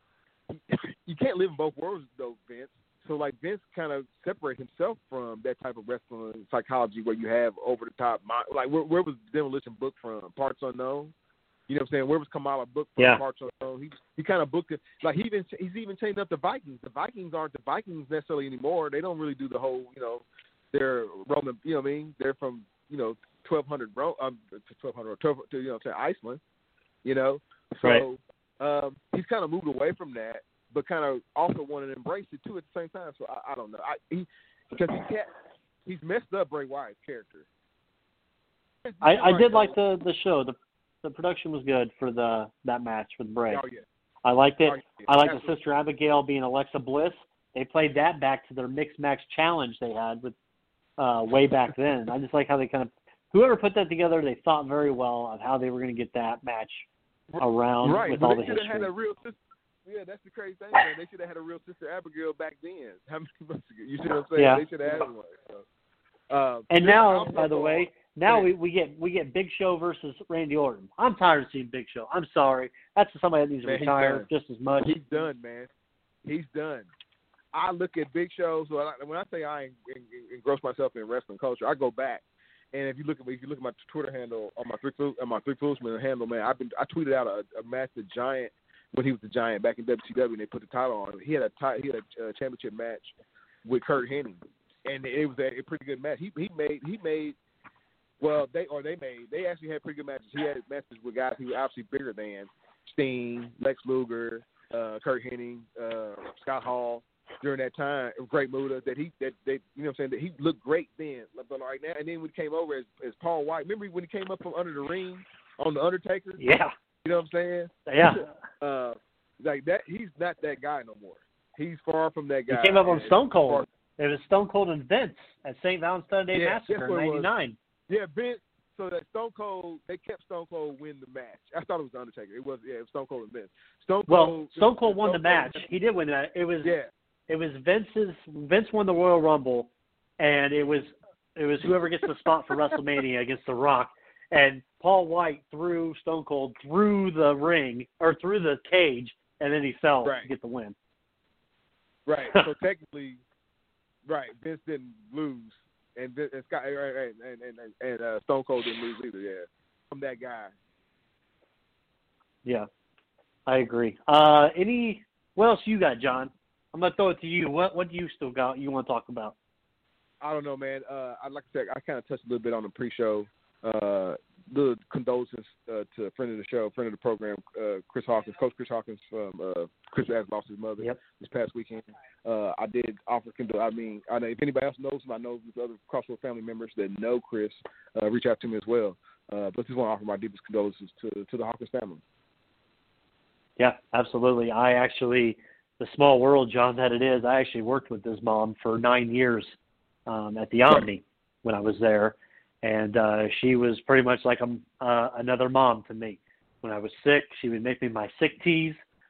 You can't live in both worlds, though, Vince. So, like, Vince kind of separates himself from that type of wrestling psychology where you have over the top. Like, where, where was Demolition booked from? Parts Unknown. You know what I'm saying? Where was Kamala booked from?
Yeah.
Parts Unknown. He he kind of booked it. Like, he even he's even changed up the Vikings. The Vikings aren't the Vikings necessarily anymore. They don't really do the whole, you know, they're Roman. You know what I mean? They're from, you know, twelve hundred, um, twelve hundred, twelve, you know, to Iceland. You know, so
Right.
um, he's kind of moved away from that, but kind of also wanted to embrace it too at the same time. So I, I don't know. I, he because he can't. He's messed up Bray Wyatt's character.
I, I did like the, the show. The the production was good for the that match with Bray.
Oh yeah.
I liked it.
Oh, yeah.
I like the
Absolutely.
Sister Abigail being Alexa Bliss. They played that back to their mixed match challenge they had with uh, way back then. I just like how they kind of whoever put that together. They thought very well of how they were going to get that match around
right.
with
but
all
they
the
should have
history.
had a real sister. Yeah, that's the crazy thing, man. They should have had a real sister Abigail back then. How many months ago? You see what I'm saying?
Yeah.
They should have had one. So, uh,
And
this
now,
also
by the
go
way,
on-
now
yeah.
we, we get we get Big Show versus Randy Orton. I'm tired of seeing Big Show. I'm sorry. That's somebody that needs to
Man, he's
retire
done.
just as much.
He's done, man. He's done. I look at Big Show. So I, when I say I en- en- engross myself in wrestling culture, I go back. And if you look at if you look at my Twitter handle on my three on my three Foodsman handle, man, I've been I tweeted out a, a match the Giant when he was the Giant back in W C W, and they put the title on him. He had a tie, he had a uh, championship match with Kurt Hennig, and it was a, a pretty good match. He he made he made well they or they made they actually had pretty good matches. He had matches with guys who were obviously bigger than Sting, Lex Luger, uh, Kurt Hennig, uh, Scott Hall. During that time, Great Muta, that he that they you know what I'm saying that he looked great then, but like now and then when he came over as, as Paul White, remember when he came up from under the ring on the Undertaker?
Yeah,
you know what I'm saying?
yeah.
uh, like that, he's not that guy no more. He's far from that guy.
He came up on
And
Stone Cold.
far-
It was Stone Cold and Vince at Saint Valentine's Day
Yeah,
Massacre
that's
in
what it was.
ninety-nine.
Yeah, Vince. So that Stone Cold, they kept Stone Cold win the match. I thought it was the Undertaker. It was yeah, it was Stone Cold and Vince. Stone Cold.
Well, Stone Cold won the
Stone
match.
Cold,
He did win that. It was
yeah.
it was Vince's Vince won the Royal Rumble, and it was it was whoever gets the spot for WrestleMania against The Rock, and Paul White threw Stone Cold through the ring or through the cage, and then he fell
Right.
to get the win.
Right. So technically, right, Vince didn't lose, and Vince, and Scott and and and, and uh, Stone Cold didn't lose either. Yeah, from that guy.
Yeah, I agree. Uh, any what else you got, John? I'm gonna throw it to you. What what do you still got? You want to talk about?
I don't know, man. Uh, I like I said, I kind of touched a little bit on the pre-show. Uh, the condolences uh, to a friend of the show, friend of the program, uh, Chris Hawkins, Coach Chris Hawkins. From uh, Chris has lost his mother
Yep.
this past weekend. Uh, I did offer condol. I mean, I know if anybody else knows him, I know there's other Crossroads family members that know Chris. Uh, reach out to me as well. Uh, but just want to offer my deepest condolences to to the Hawkins family.
Yeah, absolutely. I actually, the small world, John, that it is, I actually worked with his mom for nine years um, at the Omni when I was there. And uh, she was pretty much like a, uh, another mom to me. When I was sick, she would make me my sick teas.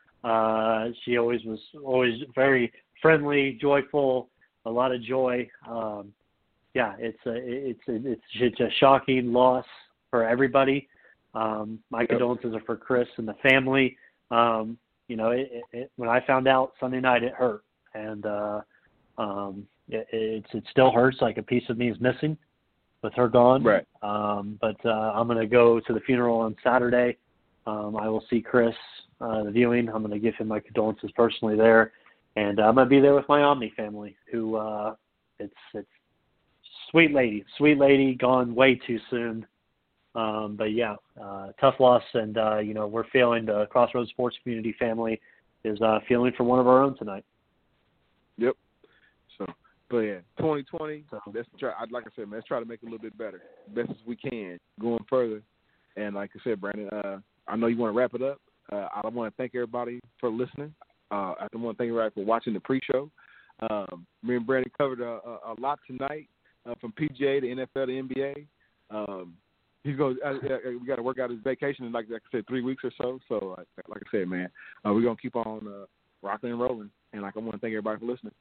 Uh, she always was always very friendly, joyful, a lot of joy. Um, yeah, it's a, it's a, it's it's a shocking loss for everybody. Um, my
Yep.
condolences are for Chris and the family. Um, you know, it, it, it, when I found out Sunday night, it hurt, and uh, um, it, it's it still hurts. Like a piece of me is missing with her gone.
Right.
Um, but uh, I'm going to go to the funeral on Saturday. Um, I will see Chris, uh, the viewing. I'm going to give him my condolences personally there, and I'm going to be there with my Omni family. Who uh, it's it's sweet lady, sweet lady, gone way too soon. Um, but yeah, uh, tough loss, and uh, you know we're feeling the Crossroads Sports Community family is uh, feeling for one of our own tonight.
Yep. So, but yeah, twenty twenty.
So,
Let's try. I'd like I said, man, let's try to make it a little bit better, best as we can, going further. And like I said, Brandon, uh, I know you want to wrap it up. Uh, I want to thank everybody for listening. Uh, I want to thank everybody for watching the pre-show. Um, me and Brandon covered a, a, a lot tonight, uh, from P G A to N F L to N B A. Um, He's going. Uh, uh, we got to work out his vacation in, like, like I said, three weeks or so. So, uh, like I said, man, uh, we're gonna keep on uh, rocking and rolling. And like I want to thank everybody for listening.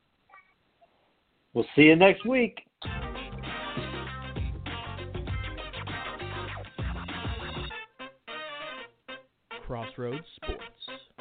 we'll see you next week.
Crossroads Sports.